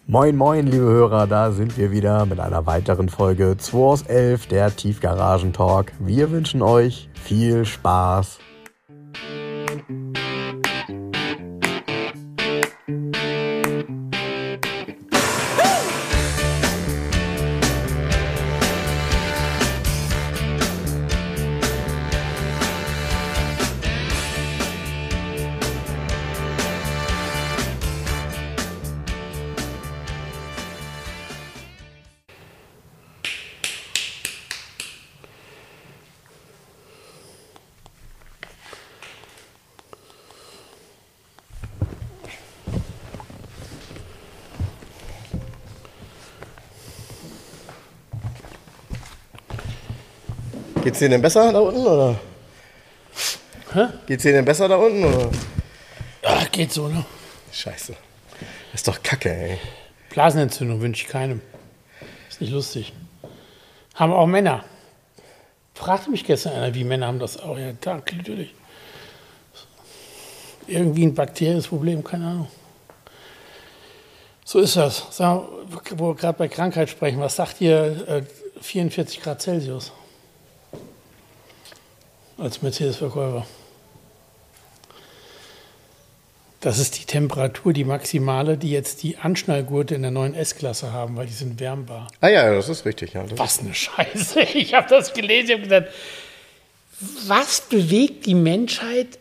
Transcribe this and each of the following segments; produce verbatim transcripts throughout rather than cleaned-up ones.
Moin moin liebe Hörer, da sind wir wieder mit einer weiteren Folge zwei aus elf, der Tiefgaragen-Talk. Wir wünschen euch viel Spaß. Geht's dir denn besser da unten, oder? Hä? Geht's dir denn besser da unten, oder? Ja, geht so, ne? Scheiße. Das ist doch Kacke, ey. Blasenentzündung wünsche ich keinem. Ist nicht lustig. Haben auch Männer. Fragte mich gestern einer, wie Männer haben das auch. Ja, Tag, natürlich. Irgendwie ein bakterielles Problem, keine Ahnung. So ist das. Sag, wo wir gerade bei Krankheit sprechen, was sagt ihr äh, vierundvierzig Grad Celsius? Als Mercedes-Verkäufer. Das ist die Temperatur, die maximale, die jetzt die Anschnallgurte in der neuen S-Klasse haben, weil die sind wärmbar. Ah ja, das ist richtig. Ja, das was eine Scheiße. Ich habe das gelesen, ich habe gesagt, was bewegt die Menschheit,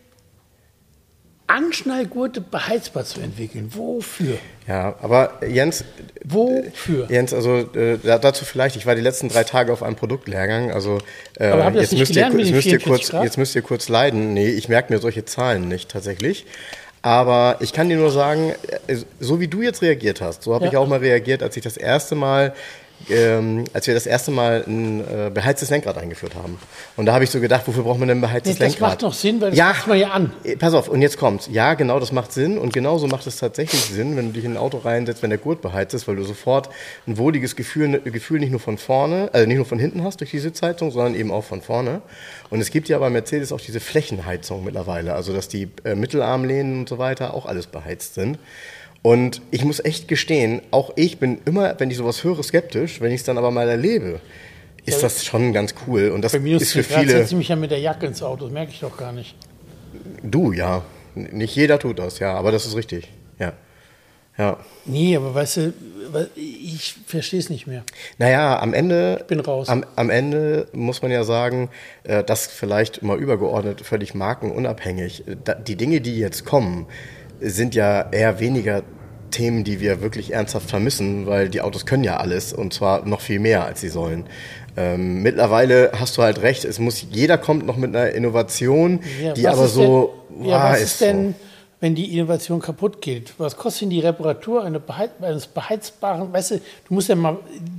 Anschnallgurte beheizbar zu entwickeln? Wofür? Ja, aber Jens... Wofür? Jens, also äh, dazu vielleicht, ich war die letzten drei Tage auf einem Produktlehrgang, also äh, aber habt ihr das jetzt, nicht müsst gelernt ihr, mit jetzt, den müsst ihr vierundvierzig kurz, Grad? jetzt müsst ihr kurz leiden. Nee, ich merke mir solche Zahlen nicht tatsächlich. Aber ich kann dir nur sagen, so wie du jetzt reagiert hast, so habe Ja. ich auch mal reagiert, als ich das erste Mal, ähm, als wir das erste Mal ein äh, beheiztes Lenkrad eingeführt haben. Und da habe ich so gedacht, wofür braucht man denn ein beheiztes Nee, das Lenkrad? macht doch Sinn, weil das Ja. macht man ja an. Äh, Pass auf, und jetzt kommt's. Ja, genau, das macht Sinn. Und genauso macht es tatsächlich Sinn, wenn du dich in ein Auto reinsetzt, wenn der Gurt beheizt ist, weil du sofort ein wohliges Gefühl, Gefühl nicht nur von vorne, also nicht nur von hinten hast durch die Sitzheizung, sondern eben auch von vorne. Und es gibt ja bei Mercedes auch diese Flächenheizung mittlerweile, also dass die äh, Mittelarmlehnen und so weiter auch alles beheizt sind. Und ich muss echt gestehen, auch ich bin immer, wenn ich sowas höre, skeptisch. Wenn ich es dann aber mal erlebe, ist Ja, das schon ganz cool. Und das Bei minus ist für zehn Grad viele... setze ich mich ja mit der Jacke ins Auto, das merke ich doch gar nicht. Du, ja. Nicht jeder tut das, ja, aber das ist richtig. Ja. Ja. Nee, aber weißt du, ich verstehe es nicht mehr. Naja, am Ende, bin raus. Am, am Ende muss man ja sagen, äh, das vielleicht mal übergeordnet, völlig markenunabhängig. Da, die Dinge, die jetzt kommen, sind ja eher weniger Themen, die wir wirklich ernsthaft vermissen, weil die Autos können ja alles und zwar noch viel mehr, als sie sollen. Ähm, mittlerweile hast du halt recht, es muss, jeder kommt noch mit einer Innovation, Ja, die was aber ist so, denn, ja, wow, was ist ist denn, so. wenn die Innovation kaputt geht? Was kostet denn die Reparatur eine Beheiz, eines beheizbaren, weißt du, du musst ja mal,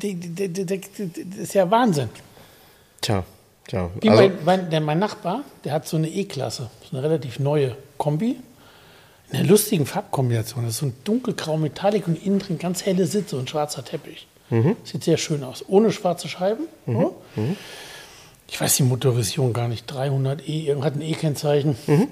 das ist ja Wahnsinn. Tja, tja. Wie Also, mein, mein, der, mein Nachbar, der hat so eine E-Klasse, so eine relativ neue Kombi, in einer lustigen Farbkombination. Das ist so ein dunkelgrau Metallic und innen drin ganz helle Sitze und schwarzer Teppich. Mhm. Sieht sehr schön aus. Ohne schwarze Scheiben. Mhm. Ja. Mhm. Ich weiß die Motorisierung gar nicht. dreihundert E, hat ein E-Kennzeichen. Mhm.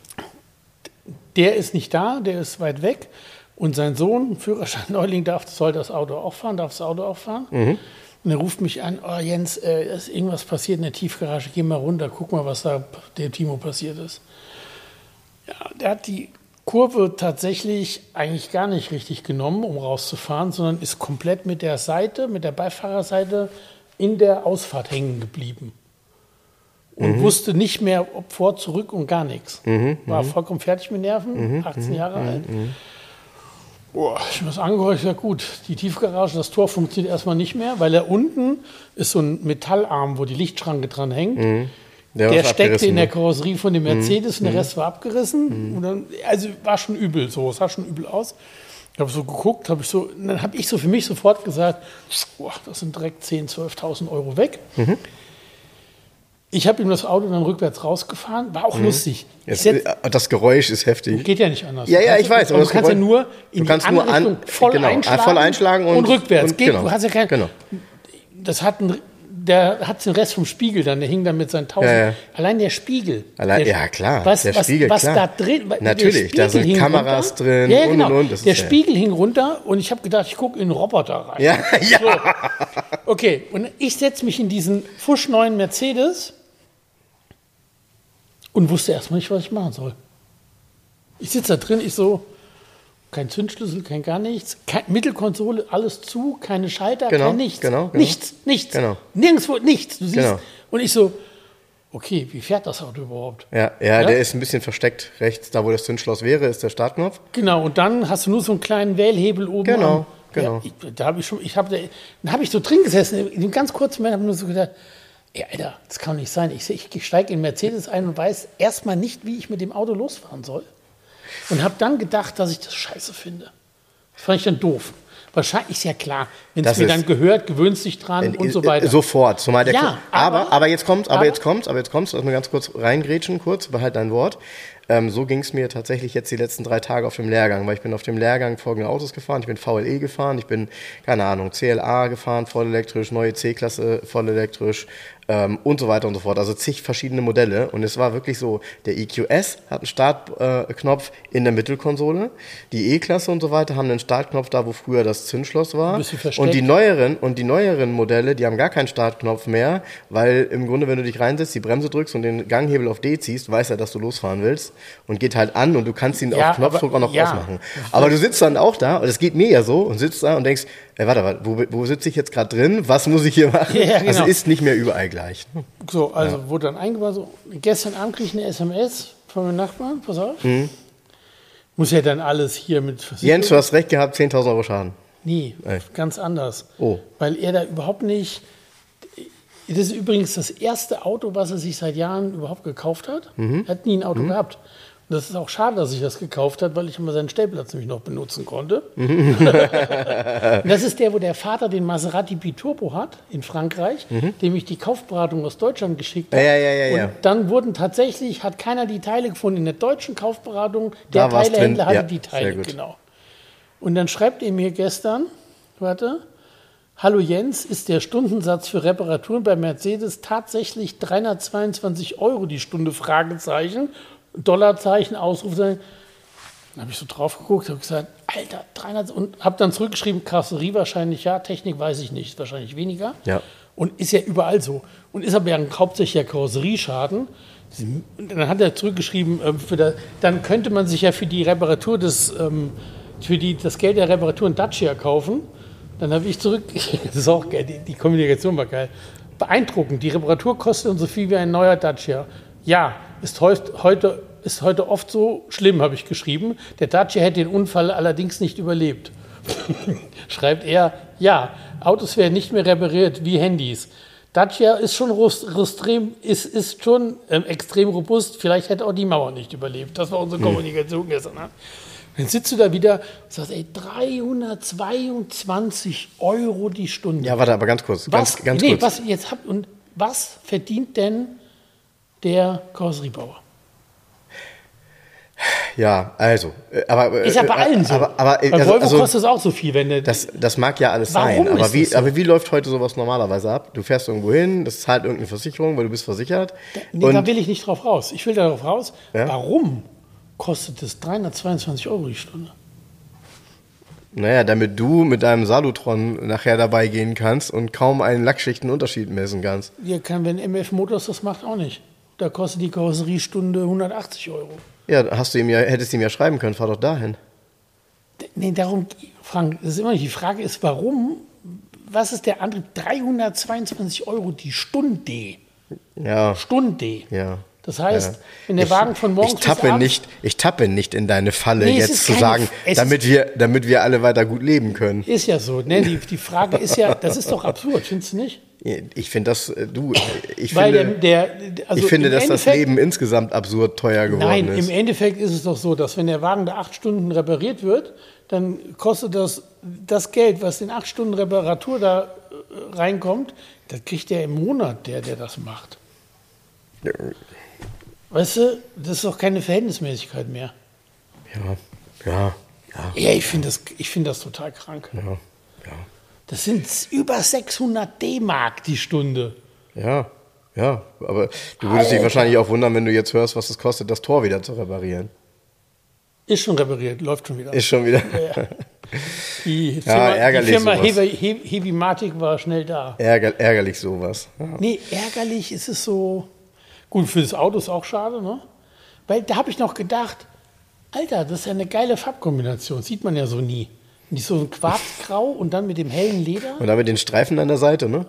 Der ist nicht da, der ist weit weg. Und sein Sohn, Führerschein Neuling, darf, soll das Auto auch fahren, darf das Auto auch fahren. Mhm. Und er ruft mich an, oh Jens, äh, ist irgendwas passiert in der Tiefgarage, geh mal runter, guck mal, was da dem Timo passiert ist. Ja, der hat die Kurve tatsächlich eigentlich gar nicht richtig genommen, um rauszufahren, sondern ist komplett mit der Seite, mit der Beifahrerseite in der Ausfahrt hängen geblieben. Und mhm. wusste nicht mehr, ob vor, zurück und gar nichts. Mhm. War vollkommen fertig mit Nerven, Mhm. achtzehn Jahre Mhm. alt. Mhm. Boah, ich habe das angehört, ich sag, gut, die Tiefgarage, das Tor funktioniert erstmal nicht mehr, weil da unten ist so ein Metallarm, wo die Lichtschranke dran hängt. Mhm. Der, Der, der steckte in der Karosserie von dem Mercedes Mhm. und der Rest war abgerissen. Mhm. Und dann, also war schon übel, so, es sah schon übel aus. Ich habe so geguckt, habe ich so, dann habe ich so für mich sofort gesagt, boah, das sind direkt zehntausend, zwölftausend Euro weg. Mhm. Ich habe ihm das Auto dann rückwärts rausgefahren, war auch Mhm. lustig. Es, Setz, das Geräusch ist heftig. geht ja nicht anders. Ja, Du ja, kannst- ich weiß, aber aber du das kannst ja Geräusch- nur in du die kannst andere nur an- Richtung voll, genau, einschlagen voll einschlagen und- rückwärts. und- Geht, genau. du hast ja kein, Genau. das hat ein, der hat den Rest vom Spiegel dann, der hing dann mit seinen tausend. Ja, ja. Allein der Spiegel. Allein, der, ja, klar. Was, der was, Spiegel, was klar. da drin. Natürlich, da sind Kameras runter. drin ja, und genau. und und. Das der ist, Spiegel ja. hing runter und ich habe gedacht, ich gucke in einen Roboter rein. Ja, ja. So. Okay, und ich setze mich in diesen fuschneuen Mercedes und wusste erstmal nicht, was ich machen soll. Ich sitze da drin, ich so, kein Zündschlüssel, kein gar nichts, kein, Mittelkonsole, alles zu, keine Schalter, genau, kein nichts. Genau, genau. Nichts, nichts. Genau. Nirgendwo nichts. Du siehst. Genau. Und ich so, okay, wie fährt das Auto überhaupt? Ja, ja, ja, der ist ein bisschen versteckt. Rechts, da wo das Zündschloss wäre, ist der Startknopf. Genau, und dann hast du nur so einen kleinen Wählhebel oben. Genau, am, genau. Ja, ich, da habe ich schon, ich habe, dann habe ich so drin gesessen, in einem ganz kurzen Moment habe ich nur so gedacht, ey, Alter, das kann doch nicht sein. Ich, ich steige in Mercedes ein und weiß erstmal nicht, wie ich mit dem Auto losfahren soll. Und habe dann gedacht, dass ich das scheiße finde. Das fand ich dann doof. Wahrscheinlich ist ja klar, wenn es mir dann gehört, gewöhnst dich dran und so weiter. Sofort. Zumal der ja, aber, aber, aber jetzt kommt's, aber, aber jetzt kommt's, aber jetzt kommt's, lass mal ganz kurz reingrätschen, kurz, behalt dein Wort. Ähm, so ging es mir tatsächlich jetzt die letzten drei Tage auf dem Lehrgang, weil ich bin auf dem Lehrgang folgende Autos gefahren. Ich bin V L E gefahren, ich bin, keine Ahnung, C L A gefahren, voll elektrisch, neue C-Klasse, voll elektrisch ähm, und so weiter und so fort. Also zig verschiedene Modelle. Und es war wirklich so, der E Q S hat einen Startknopf äh, in der Mittelkonsole, die E-Klasse und so weiter haben einen Startknopf da, wo früher das Zündschloss war. Und die neueren und die neueren Modelle, die haben gar keinen Startknopf mehr, weil im Grunde, wenn du dich reinsetzt, die Bremse drückst und den Ganghebel auf D ziehst, weiß er, dass du losfahren willst. Und geht halt an und du kannst ihn ja, auf Knopfdruck aber, auch noch ja. ausmachen. Aber du sitzt dann auch da, und das geht mir ja so, und sitzt da und denkst, ey, warte, warte, wo, wo sitze ich jetzt gerade drin? Was muss ich hier machen? Ja, genau. Also ist nicht mehr überall gleich. So, also ja. wurde dann eingebaut, so, gestern Abend kriege ich eine S M S von meinem Nachbarn, pass auf. Mhm. Muss ja dann alles hier mit Versicherung. Jens, du hast recht gehabt, zehntausend Euro Schaden. Nee, Ey. ganz anders. Oh. Weil er da überhaupt nicht... Das ist übrigens das erste Auto, was er sich seit Jahren überhaupt gekauft hat. Mhm. Er hat nie ein Auto mhm. gehabt. Und das ist auch schade, dass ich das gekauft habe, weil ich immer seinen Stellplatz nämlich noch benutzen konnte. Mhm. Das ist der, wo der Vater den Maserati Biturbo hat in Frankreich, mhm. dem ich die Kaufberatung aus Deutschland geschickt habe. Ja, ja, ja, ja. Und dann wurden tatsächlich, hat keiner die Teile gefunden in der deutschen Kaufberatung. Der Teilehändler hatte ja, die Teile, genau. Und dann schreibt er mir gestern, warte, hallo Jens, ist der Stundensatz für Reparaturen bei Mercedes tatsächlich dreihundertzweiundzwanzig Euro die Stunde? Fragezeichen, Dollarzeichen, Ausrufezeichen. Dann habe ich so drauf geguckt, habe gesagt, Alter, dreihundert, und habe dann zurückgeschrieben, Karosserie wahrscheinlich ja, Technik weiß ich nicht, wahrscheinlich weniger. Ja. Und ist ja überall so. Und ist aber ja hauptsächlich der Karosserieschaden. Dann hat er zurückgeschrieben, äh, für der, dann könnte man sich ja für die Reparatur des, ähm, für die, das Geld der Reparatur ein Dacia kaufen. Dann habe ich zurück, das ist auch geil, die, die Kommunikation war geil. Beeindruckend, die Reparatur kostet uns so viel wie ein neuer Dacia. Ja, ist heute, ist heute oft so schlimm, habe ich geschrieben. Der Dacia hätte den Unfall allerdings nicht überlebt. Schreibt er, ja, Autos werden nicht mehr repariert wie Handys. Dacia ist schon, extrem, ist, ist schon ähm, extrem robust, vielleicht hätte auch die Mauer nicht überlebt. Das war unsere Kommunikation hm. gestern. Ne? Dann sitzt du da wieder und sagst, ey, dreihundertzweiundzwanzig Euro die Stunde. Ja, warte, aber ganz kurz. Was, ganz, ganz nee, kurz. Was, jetzt habt, und was verdient denn der Karosseriebauer? Ja, also. Aber, ist ja bei allen so. Aber, aber, bei also, Volvo also, kostet es auch so viel. Wenn der, das, das mag ja alles warum sein. Aber wie, so? aber wie läuft heute sowas normalerweise ab? Du fährst irgendwo hin, das zahlt irgendeine Versicherung, weil du bist versichert. Da, nee, und, da will ich nicht drauf raus. Ich will darauf raus, ja? warum kostet es dreihundertzweiundzwanzig Euro die Stunde? Naja, damit du mit deinem Salutron nachher dabei gehen kannst und kaum einen Lackschichtenunterschied messen kannst. Ja, kann, wenn M F Motors das macht, auch nicht. Da kostet die Karosseriestunde hundertachtzig Euro. Ja, hast du ihm ja, hättest du ihm ja schreiben können, fahr doch dahin. Nee, darum, Frank, das ist immer nicht. Die Frage ist, warum, was ist der Antrieb? dreihundertzweiundzwanzig Euro die Stunde. Ja. Stunde. Ja. Das heißt, ja. wenn der ich, Wagen von morgens ich tappe bis abends... nicht, Ich tappe nicht in deine Falle, nee, jetzt zu keine, sagen, damit wir, damit wir alle weiter gut leben können. Ist ja so. Ne? Die, die Frage ist ja, das ist doch absurd, findest du nicht? Ich finde das, du, ich Weil finde, der, der, also ich finde dass das Endeffekt, Leben insgesamt absurd teuer geworden nein, ist. Nein, im Endeffekt ist es doch so, dass wenn der Wagen da acht Stunden repariert wird, dann kostet das das Geld, was in acht Stunden Reparatur da reinkommt, das kriegt der im Monat, der, der das macht. Ja. Weißt du, das ist doch keine Verhältnismäßigkeit mehr. Ja, ja, ja. Ja, ich finde das, ich find das total krank. Ja, ja. Das sind über sechshundert D-Mark die Stunde. Ja, ja, aber du würdest Alter. dich wahrscheinlich auch wundern, wenn du jetzt hörst, was es kostet, das Tor wieder zu reparieren. Ist schon repariert, läuft schon wieder. Ist schon wieder. Ja, ja. Die ja, Firma, ärgerlich die Firma sowas. Heavy, Heavy-Matic war schnell da. Ärger, ärgerlich sowas. Ja. Nee, ärgerlich ist es so. Gut, für das Auto ist auch schade, ne? Weil da habe ich noch gedacht, Alter, das ist ja eine geile Farbkombination. Sieht man ja so nie. Nicht so ein Quarzgrau und dann mit dem hellen Leder. Und dann mit den Streifen an der Seite, ne?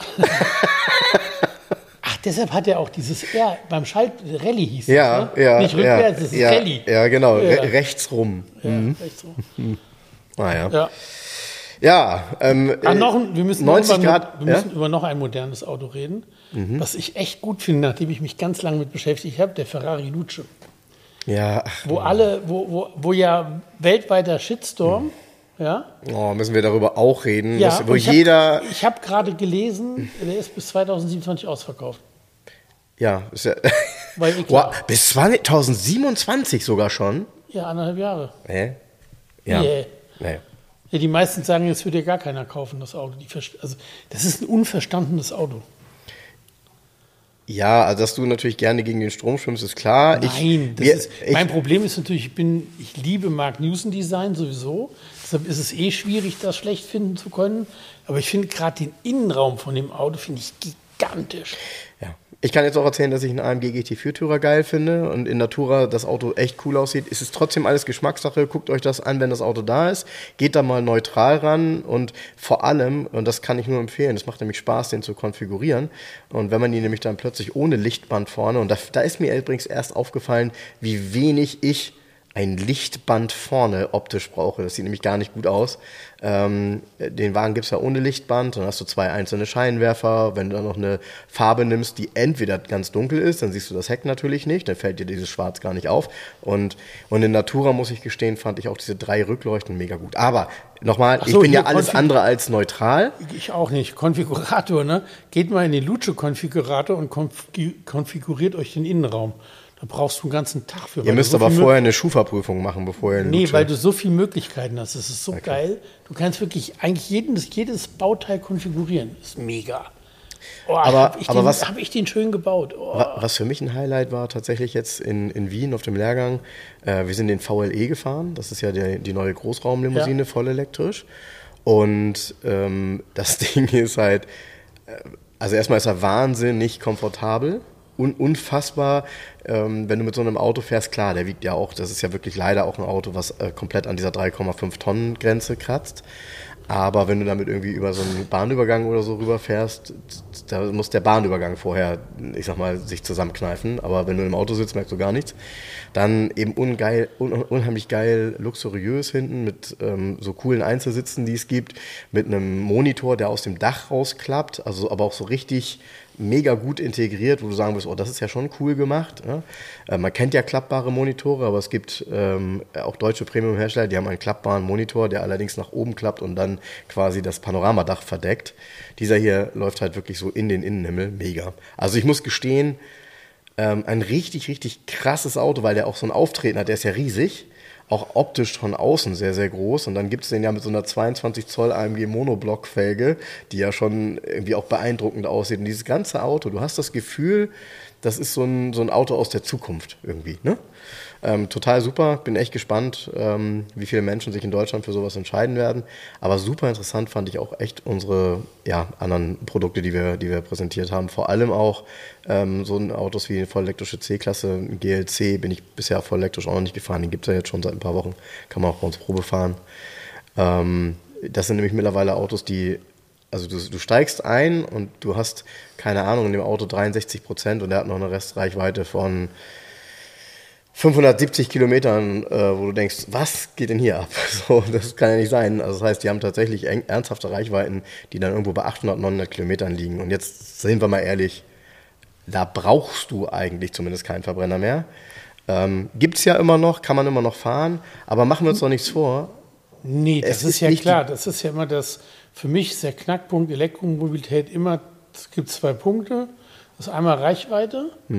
Ach, deshalb hat er auch dieses R beim Schalt Rallye hieß ja, es, ne? ja, Nicht rückwärts, ja, es ist ja, Rallye. Ja, genau, ja. Re rechts rum. Ja, mhm. rechts rum. Naja. Ja. Ja, ähm, Ach, noch ein, wir müssen, neunzig noch über, Grad, wir müssen ja? über noch ein modernes Auto reden, mhm. was ich echt gut finde, nachdem ich mich ganz lange mit beschäftigt habe, der Ferrari Luce. Ja. Ach, wo alle, wo, wo, wo ja weltweiter Shitstorm, mhm. ja. Oh, müssen wir darüber auch reden, ja, was, wo ich jeder. Hab, ich habe gerade gelesen, der ist bis zweitausendsiebenundzwanzig ausverkauft. Ja, ist ja. Weil ich wow, bis zweitausendsiebenundzwanzig sogar schon? Ja, anderthalb Jahre. Hä? Ja. Yeah. Nee. Ja, die meisten sagen, jetzt würde ja gar keiner kaufen, das Auto. Die, also, das ist ein unverstandenes Auto. Ja, also dass du natürlich gerne gegen den Strom schwimmst, ist klar. Nein, ich, das wir, ist, ich, mein Problem ist natürlich, ich, bin, ich liebe Mark Newson Design sowieso. Deshalb ist es eh schwierig, das schlecht finden zu können. Aber ich finde gerade den Innenraum von dem Auto finde ich gigantisch. Ja. Ich kann jetzt auch erzählen, dass ich einen A M G G T vier-Tourer geil finde und in Natura das Auto echt cool aussieht. Es ist trotzdem alles Geschmackssache. Guckt euch das an, wenn das Auto da ist. Geht da mal neutral ran und vor allem, und das kann ich nur empfehlen, es macht nämlich Spaß, den zu konfigurieren. Und wenn man ihn nämlich dann plötzlich ohne Lichtband vorne, und da, da ist mir übrigens erst aufgefallen, wie wenig ich ein Lichtband vorne optisch brauche. Das sieht nämlich gar nicht gut aus. Ähm, den Wagen gibt es ja ohne Lichtband. Dann hast du zwei einzelne Scheinwerfer. Wenn du dann noch eine Farbe nimmst, die entweder ganz dunkel ist, dann siehst du das Heck natürlich nicht. Dann fällt dir dieses Schwarz gar nicht auf. Und, und in Natura, muss ich gestehen, fand ich auch diese drei Rückleuchten mega gut. Aber nochmal, so, ich bin ja alles Konfig- andere als neutral. Ich auch nicht. Konfigurator, ne? Geht mal in den Luce-Konfigurator und konfig- konfiguriert euch den Innenraum. Da brauchst du einen ganzen Tag für. Ihr müsst so aber vorher eine Schufa-Prüfung machen, bevor ihr Nee, Luce. weil du so viele Möglichkeiten hast. Das ist so okay. geil. Du kannst wirklich eigentlich jedes, jedes Bauteil konfigurieren. Das ist mega. Oh, aber habe ich, aber was hab ich den schön gebaut. Oh. Was für mich ein Highlight war tatsächlich jetzt in, in Wien auf dem Lehrgang, äh, wir sind den V L E gefahren. Das ist ja die, die neue Großraumlimousine, ja. voll elektrisch. Und ähm, das Ding ist halt, also erstmal ist er wahnsinnig komfortabel. Un- unfassbar, ähm, wenn du mit so einem Auto fährst, klar, der wiegt ja auch, das ist ja wirklich leider auch ein Auto, was äh, komplett an dieser drei Komma fünf Tonnen Grenze kratzt. Aber wenn du damit irgendwie über so einen Bahnübergang oder so rüberfährst, da muss der Bahnübergang vorher, ich sag mal, sich zusammenkneifen. Aber wenn du im Auto sitzt, merkst du gar nichts. Dann eben ungeil, un- unheimlich geil, luxuriös hinten mit ähm, so coolen Einzelsitzen, die es gibt, mit einem Monitor, der aus dem Dach rausklappt, also aber auch so richtig mega gut integriert, wo du sagen wirst, oh, das ist ja schon cool gemacht. Ja? Äh, man kennt ja klappbare Monitore, aber es gibt ähm, auch deutsche Premium-Hersteller, die haben einen klappbaren Monitor, der allerdings nach oben klappt und dann quasi das Panoramadach verdeckt. Dieser hier läuft halt wirklich so in den Innenhimmel, mega. Also ich muss gestehen, ähm, ein richtig, richtig krasses Auto, weil der auch so ein Auftreten hat, der ist ja riesig. Auch optisch von außen sehr, sehr groß. Und dann gibt es den ja mit so einer zweiundzwanzig Zoll A M G Monoblock-Felge, die ja schon irgendwie auch beeindruckend aussieht. Und dieses ganze Auto, du hast das Gefühl, das ist so ein, so ein Auto aus der Zukunft irgendwie, ne? Ähm, total super, bin echt gespannt, ähm, wie viele Menschen sich in Deutschland für sowas entscheiden werden. Aber super interessant fand ich auch echt unsere ja, anderen Produkte, die wir, die wir präsentiert haben. Vor allem auch ähm, so Autos wie eine vollelektrische C-Klasse, G L C, bin ich bisher vollelektrisch auch noch nicht gefahren. Den gibt es ja jetzt schon seit ein paar Wochen, kann man auch bei uns Probe fahren. Ähm, das sind nämlich mittlerweile Autos, die, also du, du steigst ein und du hast, keine Ahnung, in dem Auto dreiundsechzig Prozent und der hat noch eine Restreichweite von fünfhundertsiebzig Kilometern, äh, wo du denkst, was geht denn hier ab? So, das kann ja nicht sein. Also das heißt, die haben tatsächlich eng, ernsthafte Reichweiten, die dann irgendwo bei achthundert, neunhundert Kilometern liegen. Und jetzt sind wir mal ehrlich, da brauchst du eigentlich zumindest keinen Verbrenner mehr. Ähm, gibt's ja immer noch, kann man immer noch fahren, aber machen wir uns doch nichts vor. Nee, das ist, ist ja klar. Das ist ja immer das, für mich ist der Knackpunkt Elektromobilität immer, es gibt zwei Punkte. Das ist einmal Reichweite. Hm.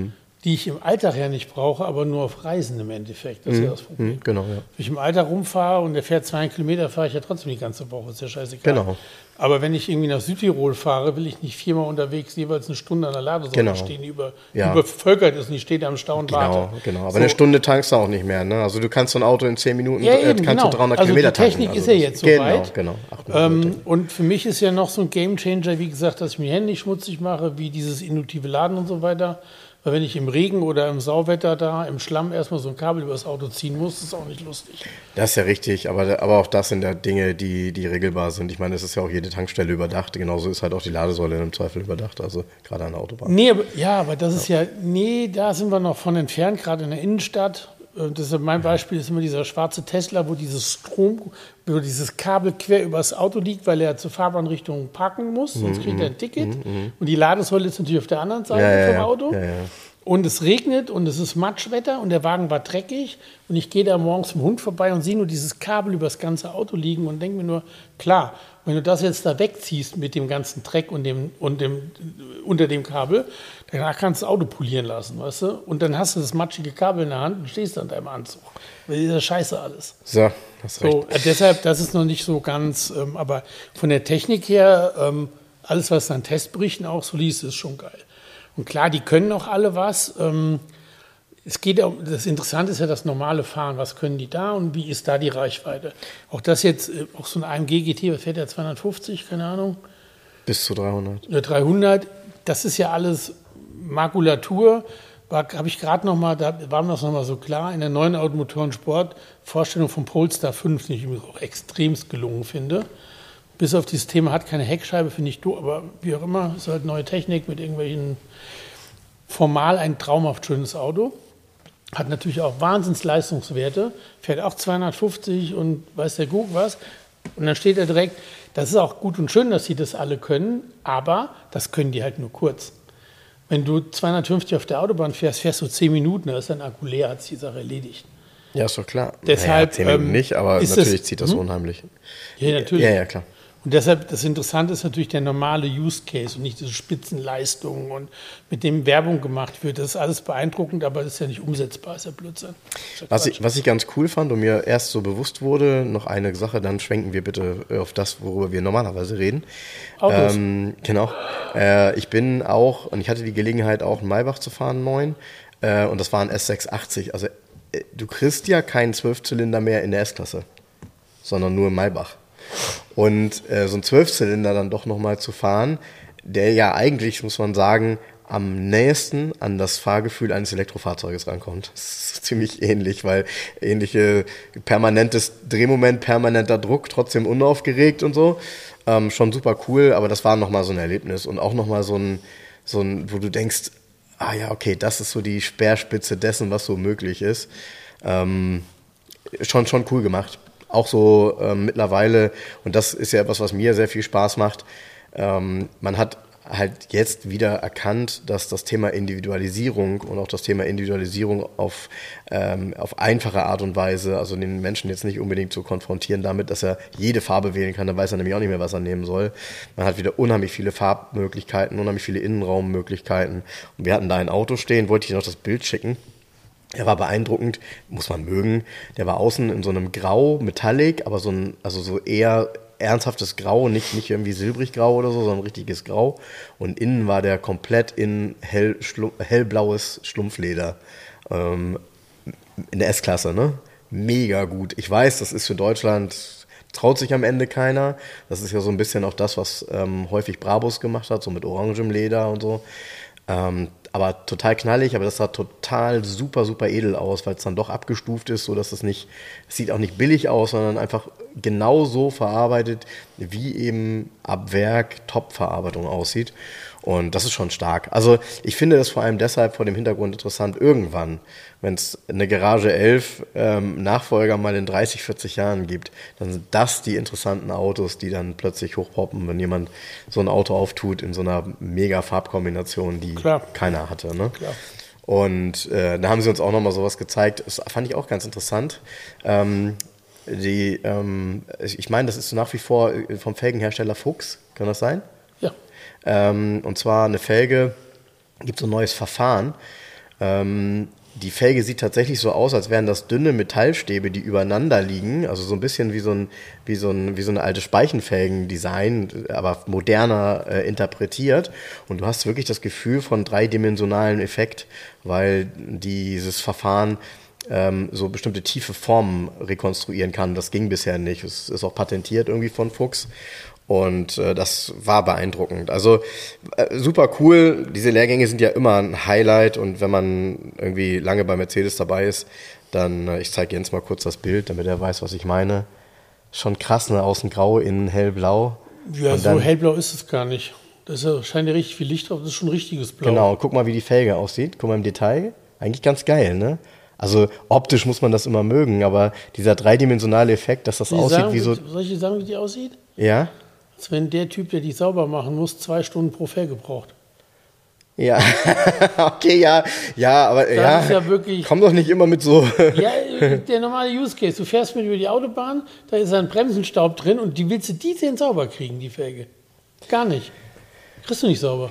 die ich im Alltag ja nicht brauche, aber nur auf Reisen im Endeffekt. Das ist Mhm. ja das Problem. Mhm, genau, ja. Wenn ich im Alltag rumfahre und der fährt zwei Kilometer, fahre ich ja trotzdem die ganze Woche. Ist ja scheißegal. Genau. Aber wenn ich irgendwie nach Südtirol fahre, will ich nicht viermal unterwegs jeweils eine Stunde an der Ladesäule Genau. stehen, die über, Ja. übervölkert ist und ich stehe da am Stau und Genau, warte. genau. Aber So. eine Stunde tankst du auch nicht mehr. Ne? Also du kannst so ein Auto in zehn Minuten, Ja, äh, eben, kannst genau. du dreihundert Also die Kilometer tanken. Technik Also ist ja das- jetzt so genau, weit. Genau, achthundert Ähm, Kilometer. und für mich ist ja noch so ein Gamechanger, wie gesagt, dass ich mir die Hände nicht schmutzig mache, wie dieses induktive Laden und so weiter. Weil wenn ich im Regen oder im Sauwetter da im Schlamm erstmal so ein Kabel übers Auto ziehen muss, ist auch nicht lustig. Das ist ja richtig, aber, aber auch das sind ja Dinge, die, die regelbar sind. Ich meine, es ist ja auch jede Tankstelle überdacht. Genauso ist halt auch die Ladesäule im Zweifel überdacht, also gerade an der Autobahn. Nee, aber, ja, aber das ist ja, nee, da sind wir noch von entfernt, gerade in der Innenstadt. Äh, Das ist mein Beispiel, ist immer dieser schwarze Tesla, wo dieses Strom, wo dieses Kabel quer übers Auto liegt, weil er zur Fahrbahnrichtung parken muss, sonst kriegt er ein Ticket. Und die Ladesäule ist natürlich auf der anderen Seite Ja, ja, vom ja. Auto. Ja, ja. Und es regnet und es ist Matschwetter und der Wagen war dreckig. Und ich gehe da morgens mit dem Hund vorbei und sehe nur dieses Kabel über das ganze Auto liegen und denke mir nur, klar, wenn du das jetzt da wegziehst mit dem ganzen Dreck und dem, und dem, unter dem Kabel, danach kannst du das Auto polieren lassen, weißt du? Und dann hast du das matschige Kabel in der Hand und stehst an deinem Anzug. Das ist ja scheiße alles. So, hast recht. So, äh, deshalb, das ist noch nicht so ganz, ähm, aber von der Technik her, ähm, alles, was an Testberichten auch so liest, ist schon geil. Und klar, die können auch alle was. Ähm, es geht ja, um- das Interessante ist ja das normale Fahren. Was können die da und wie ist da die Reichweite? Auch das jetzt, äh, auch so ein A M G G T, was fährt der zweihundertfünfzig, keine Ahnung, Bis zu dreihundert. oder dreihundert, das ist ja alles Makulatur. Habe ich gerade noch mal, da war mir das noch mal so klar, in der neuen Automotoren Sport Vorstellung vom Polestar fünf, die ich übrigens auch extremst gelungen finde. Bis auf dieses Thema hat keine Heckscheibe, finde ich doof, aber wie auch immer, ist halt neue Technik mit irgendwelchen, formal ein traumhaft schönes Auto. Hat natürlich auch Wahnsinnsleistungswerte, fährt auch zweihundertfünfzig und weiß der Gug was. Und dann steht er direkt, das ist auch gut und schön, dass sie das alle können, aber das können die halt nur kurz. Wenn du zweihundertfünfzig auf der Autobahn fährst, fährst du zehn Minuten, da ist dein Akku leer, hat sich die Sache erledigt. Ja, ist doch klar. Deshalb, naja, zehn Minuten ähm, nicht, aber ist natürlich das- zieht das hm? unheimlich. Ja, natürlich. Ja, ja, klar. Und deshalb, das Interessante ist natürlich der normale Use Case und nicht diese Spitzenleistungen und mit dem Werbung gemacht wird. Das ist alles beeindruckend, aber das ist ja nicht umsetzbar, ist ja Blödsinn. Ist ja Was Quatsch. ich, was ich ganz cool fand und mir erst so bewusst wurde, noch eine Sache, dann schwenken wir bitte auf das, worüber wir normalerweise reden. Autos. Ähm, genau. Äh, ich bin auch, und ich hatte die Gelegenheit, auch einen Maybach zu fahren, einen neuen, äh, und das war ein S sechshundertachtzig. Also äh, du kriegst ja keinen Zwölfzylinder mehr in der S-Klasse, sondern nur im Maybach. Und äh, so ein Zwölfzylinder dann doch nochmal zu fahren, der ja eigentlich, muss man sagen, am nächsten an das Fahrgefühl eines Elektrofahrzeuges rankommt. Das ist ziemlich ähnlich, weil ähnliche permanentes Drehmoment, permanenter Druck, trotzdem unaufgeregt und so. Ähm, schon super cool, aber das war nochmal so ein Erlebnis und auch nochmal so ein, so ein, wo du denkst, ah ja, okay, das ist so die Speerspitze dessen, was so möglich ist. Ähm, schon, schon cool gemacht. Auch so ähm, mittlerweile, und das ist ja etwas, was mir sehr viel Spaß macht, ähm, man hat halt jetzt wieder erkannt, dass das Thema Individualisierung und auch das Thema Individualisierung auf, ähm, auf einfache Art und Weise, also den Menschen jetzt nicht unbedingt zu konfrontieren damit, dass er jede Farbe wählen kann, dann weiß er nämlich auch nicht mehr, was er nehmen soll. Man hat wieder unheimlich viele Farbmöglichkeiten, unheimlich viele Innenraummöglichkeiten. Und wir hatten da ein Auto stehen, wollte ich noch das Bild schicken. Er war beeindruckend, muss man mögen. Der war außen in so einem Grau, Metallic, aber so ein, also so eher ernsthaftes Grau, nicht, nicht irgendwie silbrig-grau oder so, sondern richtiges Grau. Und innen war der komplett in hell, schlu- hellblaues Schlumpfleder. Ähm, in der S-Klasse, ne? Mega gut. Ich weiß, das ist für Deutschland, traut sich am Ende keiner. Das ist ja so ein bisschen auch das, was ähm, häufig Brabus gemacht hat, so mit orangem Leder und so. Ähm, aber total knallig, aber das sah total super, super edel aus, weil es dann doch abgestuft ist, sodass es nicht, es sieht auch nicht billig aus, sondern einfach genau so verarbeitet, wie eben ab Werk Top-Verarbeitung aussieht. Und das ist schon stark. Also ich finde das vor allem deshalb vor dem Hintergrund interessant, irgendwann, wenn es eine Garage elf ähm, Nachfolger mal in dreißig, vierzig Jahren gibt, dann sind das die interessanten Autos, die dann plötzlich hochpoppen, wenn jemand so ein Auto auftut in so einer mega Farbkombination, die Klar. keiner hatte. Ne? Klar. Und äh, da haben sie uns auch nochmal sowas gezeigt. Das fand ich auch ganz interessant. Ähm, die, ähm, ich meine, das ist nach wie vor vom Felgenhersteller Fuchs, kann das sein? Ja. Ähm, und zwar eine Felge, gibt so ein neues Verfahren, Ähm, die Felge sieht tatsächlich so aus, als wären das dünne Metallstäbe, die übereinander liegen. Also so ein bisschen wie so, ein, wie so, ein, wie so eine alte Speichenfelgen-Design, aber moderner äh, interpretiert. Und du hast wirklich das Gefühl von dreidimensionalen Effekt, weil dieses Verfahren ähm, so bestimmte tiefe Formen rekonstruieren kann. Das ging bisher nicht. Es ist auch patentiert irgendwie von Fuchs. Und äh, das war beeindruckend. Also äh, super cool. Diese Lehrgänge sind ja immer ein Highlight. Und wenn man irgendwie lange bei Mercedes dabei ist, dann, äh, ich zeige Jens mal kurz das Bild, damit er weiß, was ich meine. Schon krass, ne? Außen grau, innen hellblau. Ja, und so dann, hellblau ist es gar nicht. Da ist ja, scheint ja richtig viel Licht drauf. Das ist schon richtiges Blau. Genau, guck mal, wie die Felge aussieht. Guck mal im Detail. Eigentlich ganz geil, ne? Also optisch muss man das immer mögen, aber dieser dreidimensionale Effekt, dass das Die aussieht sagen, wie so... Soll ich dir sagen, wie die aussieht? Ja? Als wenn der Typ, der die sauber machen muss, zwei Stunden pro Felge braucht. Ja, okay, ja, ja, aber Das ja, ist ja wirklich- komm doch nicht immer mit so... Ja, der normale Use Case. Du fährst mit über die Autobahn, da ist ein Bremsenstaub drin und die willst du die zehn sauber kriegen, die Felge. Gar nicht. Kriegst du nicht sauber.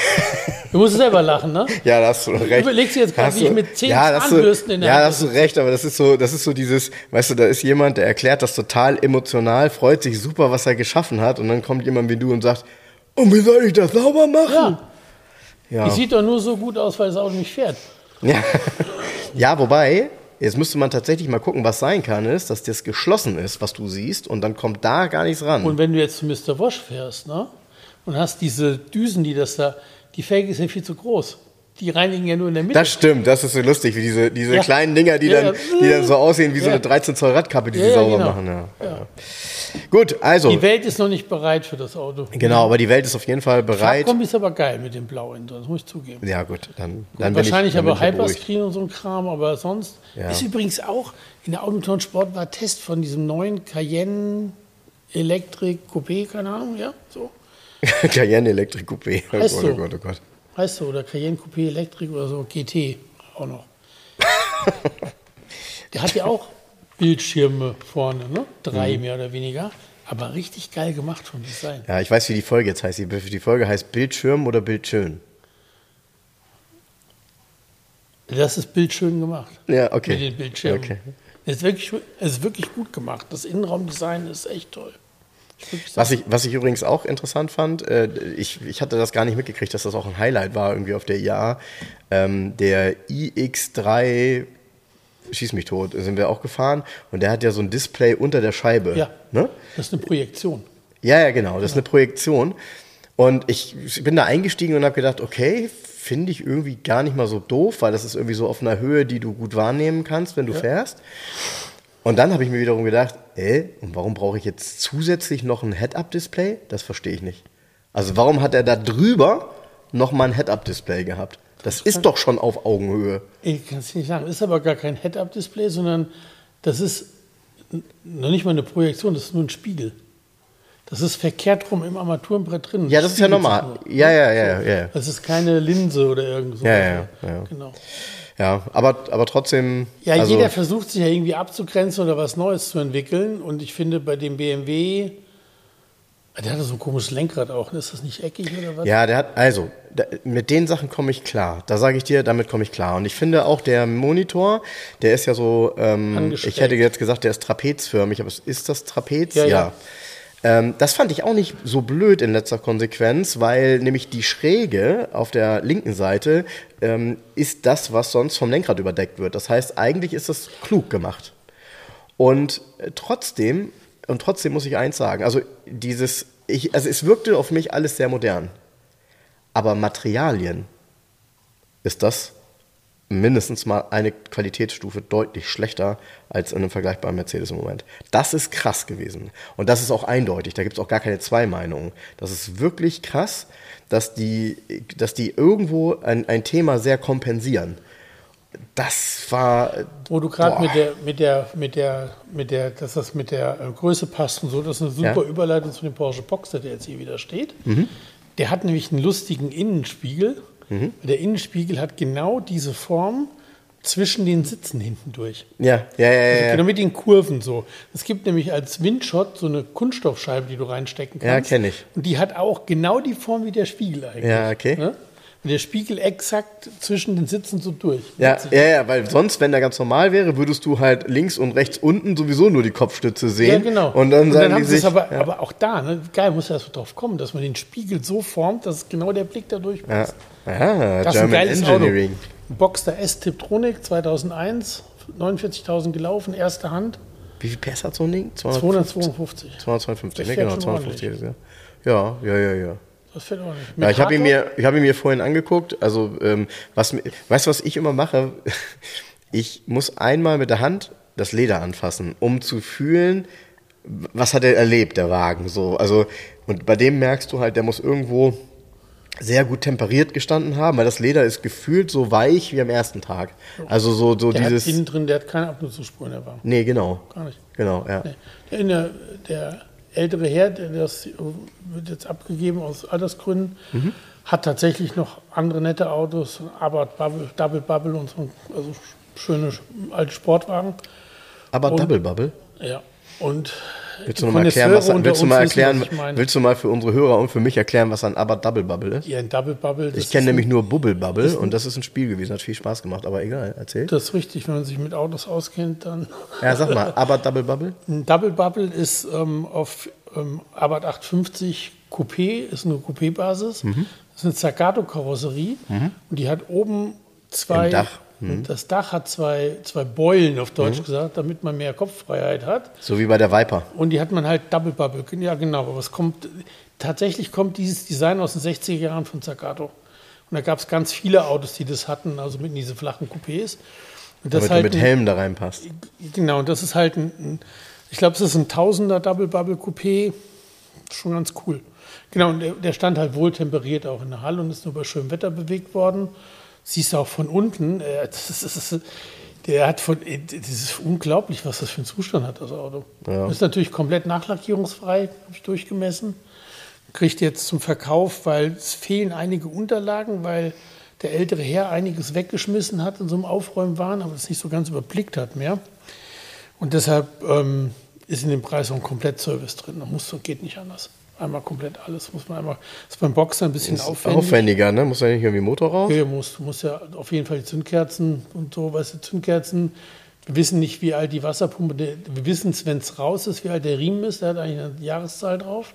Du musst selber lachen, ne? Ja, da hast du recht. Überlegst du jetzt gerade, Hast wie ich du- mit zehn ja, da hast du- Zahnbürsten in der Ja, da Hand hast du recht, aber das ist so, das ist so dieses, weißt du, da ist jemand, der erklärt das total emotional, freut sich super, was er geschaffen hat, und dann kommt jemand wie du und sagt, und wie soll ich das sauber machen? Ja, Ja, die sieht doch nur so gut aus, weil das Auto nicht fährt. ja. Ja, wobei, jetzt müsste man tatsächlich mal gucken, was sein kann, ist, dass das geschlossen ist, was du siehst, und dann kommt da gar nichts ran. Und wenn du jetzt zu Mister Wosch fährst, ne? Und hast diese Düsen, die das da, die Felge ist ja viel zu groß. Die reinigen ja nur in der Mitte. Das stimmt, das ist so lustig, wie diese, diese Ja. kleinen Dinger, die, Ja, dann, ja. die dann so aussehen wie so Ja. eine dreizehn Zoll Radkappe, die Ja, sie ja, sauber genau. machen. Ja. Ja. Gut, also, Die Welt ist noch nicht bereit für das Auto. genau, aber die Welt ist auf jeden Fall bereit. Farbkombi ist aber geil mit dem Blau innen drin, das muss ich zugeben. Ja gut, dann, dann bin Wahrscheinlich ich, dann aber bin ich ja beruhigt. Hyperscreen und so ein Kram, aber sonst Ja. ist übrigens auch in der Automotoren Sport war Test von diesem neuen Cayenne Electric Coupé, keine Ahnung, ja, so. Cayenne Electric Coupé. Oh Heißt Gott, so. oh Gott, oh Gott. Heißt so, oder Cayenne Coupé Electric oder so, G T auch noch. Der hat ja auch Bildschirme vorne, ne? Drei Mhm. mehr oder weniger, aber richtig geil gemacht vom Design. Ja, ich weiß, wie die Folge jetzt heißt. Die, die Folge heißt Bildschirm oder Bildschön? Das ist bildschön gemacht. Ja, okay. Mit den Bildschirmen. Okay. Es ist wirklich, es ist wirklich gut gemacht. Das Innenraumdesign ist echt toll. Ich wirklich Was sagen. ich, was ich übrigens auch interessant fand, äh, ich, ich hatte das gar nicht mitgekriegt, dass das auch ein Highlight war irgendwie auf der I A A. Ähm, der i X drei, schieß mich tot, sind wir auch gefahren, und der hat ja so ein Display unter der Scheibe. Ja. Ne? Das ist eine Projektion. Ja, ja, genau, das ist eine Projektion. Und ich bin da eingestiegen und habe gedacht, okay, finde ich irgendwie gar nicht mal so doof, weil das ist irgendwie so auf einer Höhe, die du gut wahrnehmen kannst, wenn du Ja. fährst. Und dann habe ich mir wiederum gedacht, ey, und warum brauche ich jetzt zusätzlich noch ein Head-Up-Display? Das verstehe ich nicht. Also warum hat er da drüber noch mal ein Head-Up-Display gehabt? Das ist doch schon auf Augenhöhe. Ich kann es nicht sagen. Ist aber gar kein Head-Up-Display, sondern das ist n- noch nicht mal eine Projektion, das ist nur ein Spiegel. Das ist verkehrt rum im Armaturenbrett drin. Ja, das ist ja Spiegelt normal. sich nur. Ja, ja, ja, ja. Das ist keine Linse oder irgend so. Ja, ja, ja. Genau. Ja, aber, aber trotzdem. Ja, also, jeder versucht sich ja irgendwie abzugrenzen oder was Neues zu entwickeln. Und ich finde, bei dem B M W, der hatte so ein komisches Lenkrad auch. Ist das nicht eckig oder was? Ja, der hat, also, da, mit den Sachen komme ich klar. Da sage ich dir, damit komme ich klar. Und ich finde auch, der Monitor, der ist ja so, ähm, Angestreckt. ich hätte jetzt gesagt, der ist trapezförmig, aber ist das Trapez? Ja, ja. Ähm, das fand ich auch nicht so blöd in letzter Konsequenz, weil nämlich die Schräge auf der linken Seite ähm, ist das, was sonst vom Lenkrad überdeckt wird. Das heißt, eigentlich ist das klug gemacht. Und äh, trotzdem, und trotzdem muss ich eins sagen, also dieses, ich, also es wirkte auf mich alles sehr modern. Aber Materialien ist das mindestens mal eine Qualitätsstufe deutlich schlechter als in einem vergleichbaren Mercedes im Moment. Das ist krass gewesen. Und das ist auch eindeutig. Da gibt es auch gar keine zwei Meinungen. Das ist wirklich krass, dass die, dass die irgendwo ein, ein Thema sehr kompensieren. Das war. Wo du gerade boah. mit der, mit der, mit der, mit der, dass das mit der äh, Größe passt und so, das ist eine super Ja. Überleitung zu dem Porsche Boxster, der jetzt hier wieder steht. Mhm. Der hat nämlich einen lustigen Innenspiegel. Mhm. Der Innenspiegel hat genau diese Form zwischen den Sitzen hinten durch. Ja, ja, ja, ja. Also ja. genau mit den Kurven so. Es gibt nämlich als Windshot so eine Kunststoffscheibe, die du reinstecken Ja, kannst. kenn ich. Und die hat auch genau die Form wie der Spiegel eigentlich. Ja, okay. Ne? Und der Spiegel exakt zwischen den Sitzen so durch. Ja, ja, ja, weil sonst, wenn der ganz normal wäre, würdest du halt links und rechts unten sowieso nur die Kopfstütze sehen. Ja, genau. Und dann, und sagen dann haben die sie es sich, aber, ja. aber auch da, ne, geil, muss ja erst drauf kommen, dass man den Spiegel so formt, dass genau der Blick da durchpasst. Ja, ja Das ist ein German geiles Engineering. Auto. Ein Boxster S Tiptronic zweitausendeins, neunundvierzigtausend gelaufen, erste Hand. Wie viel P S hat so ein Ding? zweihundertzweiundfünfzig. zweihundertzweiundfünfzig, ne, fährt genau, schon zweihundertfünftig. Ja, ja, ja, ja. ja. Das fällt auch nicht. Ja, ich habe ihn, Mit mir, ich hab ihn mir vorhin angeguckt. Also, ähm, was, mi- weißt du, was ich immer mache? Ich muss einmal mit der Hand das Leder anfassen, um zu fühlen, was hat er erlebt, der Wagen. So, also, und bei dem merkst du halt, der muss irgendwo sehr gut temperiert gestanden haben, weil das Leder ist gefühlt so weich wie am ersten Tag. Also so, so der dieses. hat innen drin, der hat keine Abnutzungsspuren, der Wagen. Nee, genau. Gar nicht. Genau, ja. Nee. Der, in der, der ältere Herr, der das wird jetzt abgegeben aus Altersgründen, Mhm. hat tatsächlich noch andere nette Autos, aber Bubble, Double Bubble und so, also schöne alte Sportwagen. Aber Und- Double Bubble? Ja. Und Willst die du, noch mal erklären, was, Konnoisseure unter willst, du uns mal wissen, erklären was ich meine. willst du mal für unsere Hörer und für mich erklären, was ein Aber Double Bubble ist? Ja, ein Double Bubble. das Ich kenne ist nämlich ein- nur Bubble Bubble und das ist ein Spiel gewesen, hat viel Spaß gemacht, aber egal, erzähl. Das ist richtig, wenn man sich mit Autos auskennt, dann. Ja, sag mal, Aber Double Bubble? Ein Double Bubble ist ähm, auf ähm, Abarth achthundertfünfzig Coupé, ist eine Coupé-Basis. Mhm. Das ist eine Zagato-Karosserie und die hat oben zwei. Im Dach. Das Dach hat zwei, zwei Beulen, auf Mhm. Deutsch gesagt, damit man mehr Kopffreiheit hat. So wie bei der Viper. Und die hat man halt Double Bubble. Ja, genau. Aber es kommt, tatsächlich kommt dieses Design aus den sechziger Jahren von Zagato. Und da gab es ganz viele Autos, die das hatten, also mit diese flachen Coupés. Und das Damit halt du mit ein- Helm da reinpasst. Genau, und das ist halt ein, ein ich glaube, es ist ein Tausender Double Bubble Coupé. Schon ganz cool. Genau, und der, der stand halt wohl temperiert auch in der Halle und ist nur bei schönem Wetter bewegt worden. Siehst du auch von unten, äh, das ist, das ist, der hat von, äh, das ist unglaublich, was das für einen Zustand hat, das Auto. Ja. Ist natürlich komplett nachlackierungsfrei, habe ich durchgemessen. Kriegt jetzt zum Verkauf, weil es fehlen einige Unterlagen, weil der ältere Herr einiges weggeschmissen hat in so einem Aufräumwahn, aber das nicht so ganz überblickt hat mehr. Und deshalb ähm, ist in dem Preis auch ein Komplettservice drin. Da muss, geht nicht anders. Einmal komplett alles. Muss man einmal, ist beim Boxer ein bisschen Ist aufwendig. aufwendiger, ne? Muss ja nicht irgendwie Motor raus? Ja, muss, muss ja auf jeden Fall die Zündkerzen und so, weißt du, Zündkerzen. Wir wissen nicht, wie alt die Wasserpumpe, der, wir wissen es, wenn es raus ist, wie alt der Riemen ist. Der hat eigentlich eine Jahreszahl drauf.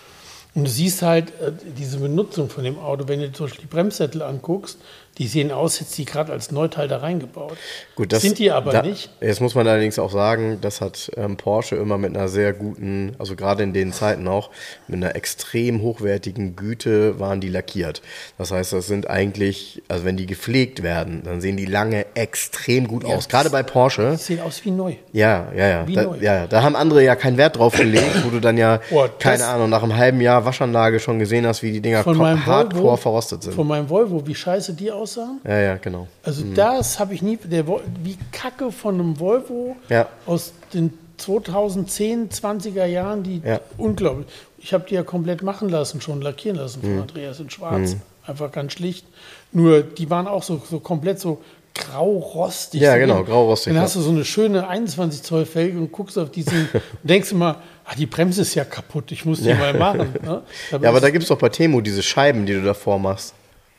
Und du siehst halt äh, diese Benutzung von dem Auto, wenn du zum Beispiel die Bremssättel anguckst, die sehen aus, jetzt die gerade als Neuteil da reingebaut. Gut, das sind die aber da, nicht. Jetzt muss man allerdings auch sagen, das hat ähm, Porsche immer mit einer sehr guten, also gerade in den Zeiten auch, mit einer extrem hochwertigen Güte waren die lackiert. Das heißt, das sind eigentlich, also wenn die gepflegt werden, dann sehen die lange extrem gut aus. Gerade bei Porsche. Das sieht aus wie neu. Ja, ja, ja. Wie Da, neu. ja, da haben andere ja keinen Wert drauf gelegt, wo du dann ja, Boah, das- keine Ahnung, nach einem halben Jahr Waschanlage schon gesehen hast, wie die Dinger Von ko- meinem hardcore Volvo, verrostet sind. Von meinem Volvo, wie scheiße die aussahen. Ja, ja, genau. Also das habe ich nie, der, Vol- wie Kacke von einem Volvo Ja. aus den zweitausendzehn, zwanziger Jahren, die Ja. unglaublich. Ich habe die ja komplett machen lassen, schon lackieren lassen Mhm. von Andreas in schwarz. Einfach ganz schlicht. Nur die waren auch so, so komplett so grau-rostig. Ja, So, genau, grau-rostig, Dann ja. hast du so eine schöne einundzwanzig Zoll Felge und guckst auf diesen und denkst immer, ah, die Bremse ist ja kaputt, ich muss die mal machen. Ne? Ja, aber ist da gibt es doch bei Temu diese Scheiben, die du davor machst.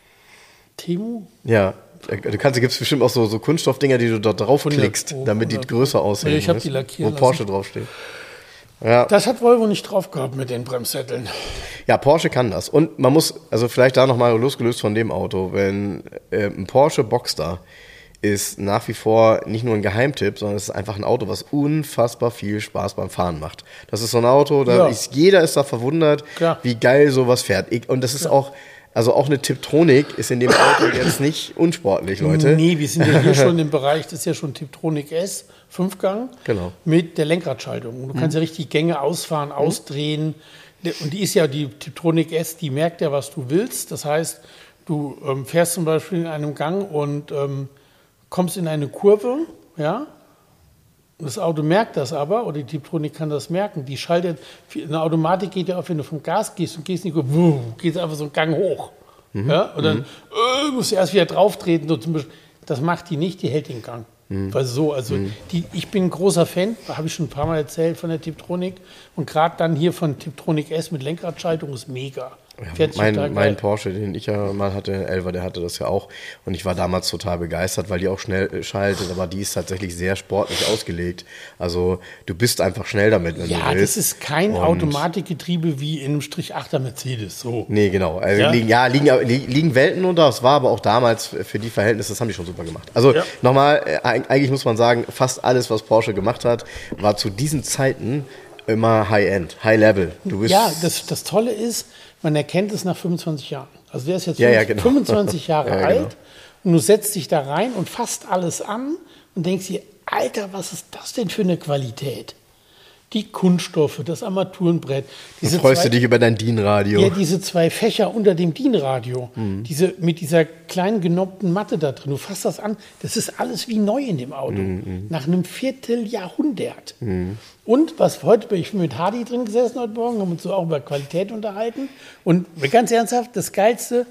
Temu? Ja, du kannst, da gibt es bestimmt auch so, so Kunststoffdinger, die du dort draufklickst, hundert Pro, damit die hundert Pro. größer aussehen. Ja, ich hab weißt die du, lackieren Wo Porsche draufsteht. Ja. Das hat Volvo nicht drauf gehabt mit den Bremssätteln. ja, Porsche kann das. Und man muss, also vielleicht da nochmal losgelöst von dem Auto, wenn äh, ein Porsche Boxster ist nach wie vor nicht nur ein Geheimtipp, sondern es ist einfach ein Auto, was unfassbar viel Spaß beim Fahren macht. Das ist so ein Auto, da Ja. ist, jeder ist da verwundert, Klar. wie geil sowas fährt. Ich, und das ist auch, also auch eine Tiptronic ist in dem Auto jetzt nicht unsportlich, Leute. Nee, wir sind ja hier schon im Bereich, das ist ja schon Tiptronic S, Fünfgang, Genau. mit der Lenkradschaltung. Und du kannst ja richtig Gänge ausfahren, ausdrehen. Und die ist ja, die Tiptronic S, die merkt ja, was du willst. Das heißt, du ähm, fährst zum Beispiel in einem Gang und ähm, kommst in eine Kurve, ja, das Auto merkt das aber, oder die Tiptronic kann das merken, die schaltet, eine Automatik geht ja auf, wenn du vom Gas gehst und gehst nicht, wuh, geht einfach so einen Gang hoch. Ja, und dann äh, musst du erst wieder drauftreten. So zum Beispiel. Das macht die nicht, die hält den Gang. Weil so, also die, ich bin ein großer Fan, habe ich schon ein paar Mal erzählt von der Tiptronic und gerade dann hier von Tiptronic S mit Lenkradschaltung ist mega. Fährt mein, total mein geil. Porsche, den ich ja mal hatte, den Elfer, der hatte das ja auch. Und ich war damals total begeistert, weil die auch schnell schaltet, aber die ist tatsächlich sehr sportlich ausgelegt. Also du bist einfach schnell damit, wenn Ja, du willst. das ist kein Und- Automatikgetriebe wie in einem Strich achter Mercedes. So. Nee, genau. Also Ja? liegen, ja, liegen, li- liegen Welten unter. Das war aber auch damals für die Verhältnisse, das haben die schon super gemacht. Also Ja. nochmal, äh, eig- eigentlich muss man sagen, fast alles, was Porsche gemacht hat, war zu diesen Zeiten immer High-End, High-Level. Du bist Ja, das, das Tolle ist, man erkennt es nach fünfundzwanzig Jahren. Also der ist jetzt Ja, ja, genau. fünfundzwanzig Jahre Ja, genau. alt und du setzt dich da rein und fasst alles an und denkst dir, Alter, was ist das denn für eine Qualität? Die Kunststoffe, das Armaturenbrett. Dann Diese freust zwei, du dich über dein DIN-Radio. Ja, diese zwei Fächer unter dem DIN-Radio, Mhm. diese, mit dieser kleinen genoppten Matte da drin, du fasst das an, das ist alles wie neu in dem Auto, Mhm, nach einem Vierteljahrhundert. Und was heute, ich bin mit Hardy drin gesessen heute Morgen, haben uns so auch über Qualität unterhalten und ganz ernsthaft, das Geilste,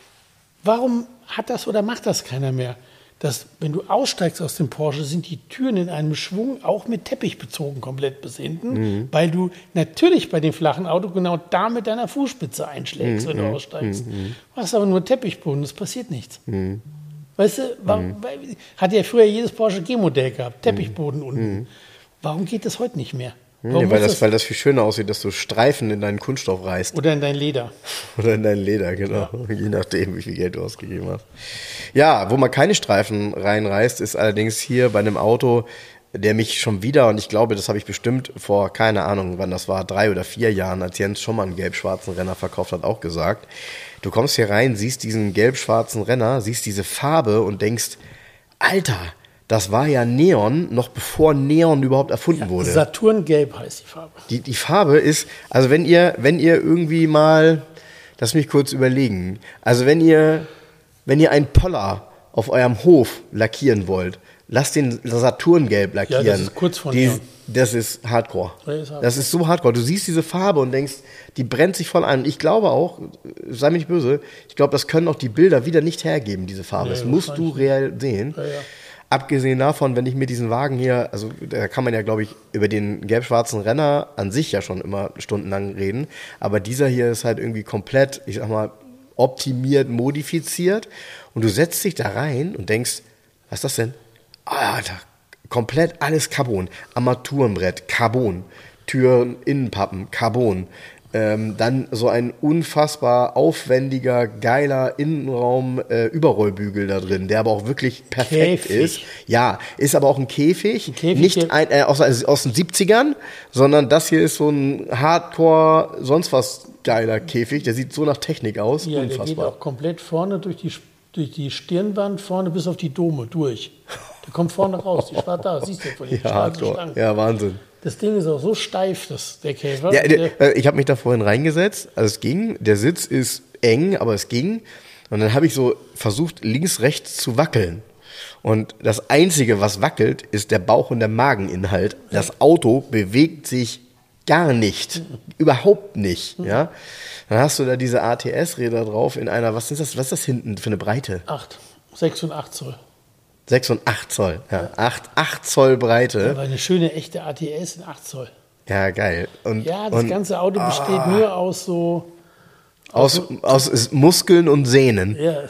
warum hat das oder macht das keiner mehr? Dass, wenn du aussteigst aus dem Porsche, sind die Türen in einem Schwung auch mit Teppich bezogen, komplett bis hinten, Mhm. weil du natürlich bei dem flachen Auto genau da mit deiner Fußspitze einschlägst, Mhm. wenn du aussteigst. Du hast aber nur Teppichboden, es passiert nichts. Weißt du, warum, weil, hat ja früher jedes Porsche G-Modell gehabt, Teppichboden unten. Warum geht das heute nicht mehr? Warum Nee, weil, muss das, weil das viel schöner aussieht, dass du Streifen in deinen Kunststoff reißt. oder in dein Leder. Oder in dein Leder, genau. Je nachdem, wie viel Geld du ausgegeben hast. Ja, wo man keine Streifen reinreißt, ist allerdings hier bei einem Auto, der mich schon wieder, und ich glaube, das habe ich bestimmt vor, keine Ahnung, wann das war, drei oder vier Jahren, als Jens schon mal einen gelb-schwarzen Renner verkauft hat, auch gesagt. Du kommst hier rein, siehst diesen gelb-schwarzen Renner, siehst diese Farbe und denkst, Alter, das war ja Neon, noch bevor Neon überhaupt erfunden wurde. Saturngelb heißt die Farbe. Die, die Farbe ist, also wenn ihr, wenn ihr irgendwie mal, lass mich kurz überlegen, also wenn ihr, wenn ihr einen Poller auf eurem Hof lackieren wollt, lasst den Saturngelb lackieren. Ja, das ist kurz vor Die, Neon. Das ist Hardcore. Ja, ist Hardcore. Das ist so Hardcore. Du siehst diese Farbe und denkst, die brennt sich voll ein. Und ich glaube auch, sei mir nicht böse, ich glaube, das können auch die Bilder wieder nicht hergeben, diese Farbe. Nee, das musst du wahrscheinlich real sehen. Ja, ja. Abgesehen davon, wenn ich mir diesen Wagen hier, also da kann man ja, glaube ich, über den gelb-schwarzen Renner an sich ja schon immer stundenlang reden, aber dieser hier ist halt irgendwie komplett, ich sag mal, optimiert, modifiziert und du setzt dich da rein und denkst, was ist das denn? Alter, komplett alles Carbon, Armaturenbrett, Carbon, Türen, Innenpappen, Carbon, Ähm, dann so ein unfassbar aufwendiger, geiler Innenraum-Überrollbügel da drin, der aber auch wirklich perfekt Käfig. ist. Ja, ist aber auch ein Käfig, Ein Käfig, nicht der- ein, äh, aus, also aus den siebzigern, sondern das hier ist so ein Hardcore, sonst was geiler Käfig, der sieht so nach Technik aus, Ja, der geht unfassbar. auch komplett vorne durch die, durch die Stirnwand, vorne bis auf die Dome durch. Der kommt vorne raus, die Schwarz da, siehst du von den Ja, schwarzen Hardcore, Stangen. ja, Wahnsinn. Das Ding ist auch so steif, das, der Käfer. Ja, der, der, äh, ich habe mich da vorhin reingesetzt, also es ging, der Sitz ist eng, aber es ging. Und dann habe ich so versucht, links, rechts zu wackeln. Und das Einzige, was wackelt, ist der Bauch- und der Mageninhalt. Das Auto bewegt sich gar nicht, überhaupt nicht. Ja? Dann hast du da diese A T S-Räder drauf in einer, was ist das, was ist das hinten für eine Breite? acht, sechs und acht Zoll. sechs und acht Zoll, ja, acht Zoll Breite. Aber eine schöne, echte A T S in acht Zoll. Ja, geil. Und, Ja, das und ganze Auto besteht nur aus so. aus, aus Muskeln und Sehnen. Ja,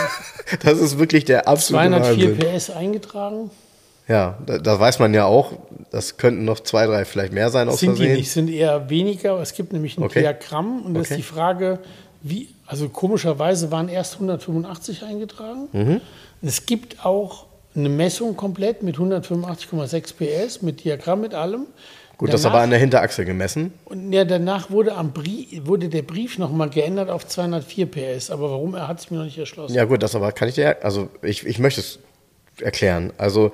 Das ist wirklich der absolute zweihundertvier Wahnsinn. P S eingetragen. Ja, da, da weiß man ja auch, das könnten noch zwei, drei vielleicht mehr sein aus Sind die Versehen. nicht, sind eher weniger. Es gibt nämlich ein Okay. Diagramm und das Okay. ist die Frage, wie, also komischerweise waren erst hundertfünfundachtzig eingetragen. Mhm. Und es gibt auch eine Messung komplett mit hundertfünfundachtzig Komma sechs P S, mit Diagramm, mit allem. Gut, das ist Danach- aber an der Hinterachse gemessen. Und ja, danach wurde, am Brief, wurde der Brief nochmal geändert auf zweihundertvier P S. Aber warum, er hat es mir noch nicht erschlossen. Ja gut, das aber kann ich dir, also ich, ich möchte es erklären. Also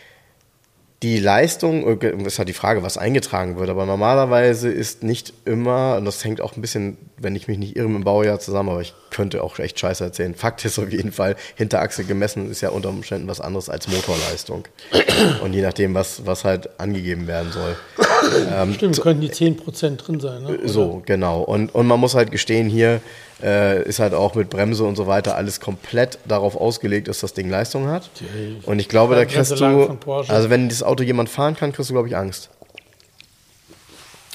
die Leistung, das ist halt die Frage, was eingetragen wird, aber normalerweise ist nicht immer, und das hängt auch ein bisschen, wenn ich mich nicht irre, im Baujahr zusammen, aber ich könnte auch echt Scheiße erzählen. Fakt ist auf jeden Fall, Hinterachse gemessen ist ja unter Umständen was anderes als Motorleistung. Und je nachdem, was, was halt angegeben werden soll. Ähm, Stimmt, könnten die zehn Prozent drin sein. Ne? So, genau. Und, und man muss halt gestehen, hier äh, ist halt auch mit Bremse und so weiter alles komplett darauf ausgelegt, dass das Ding Leistung hat. Und ich glaube, da kriegst Bremselang du, von Porsche. also wenn das Auto jemand fahren kann, kriegst du, glaube ich, Angst.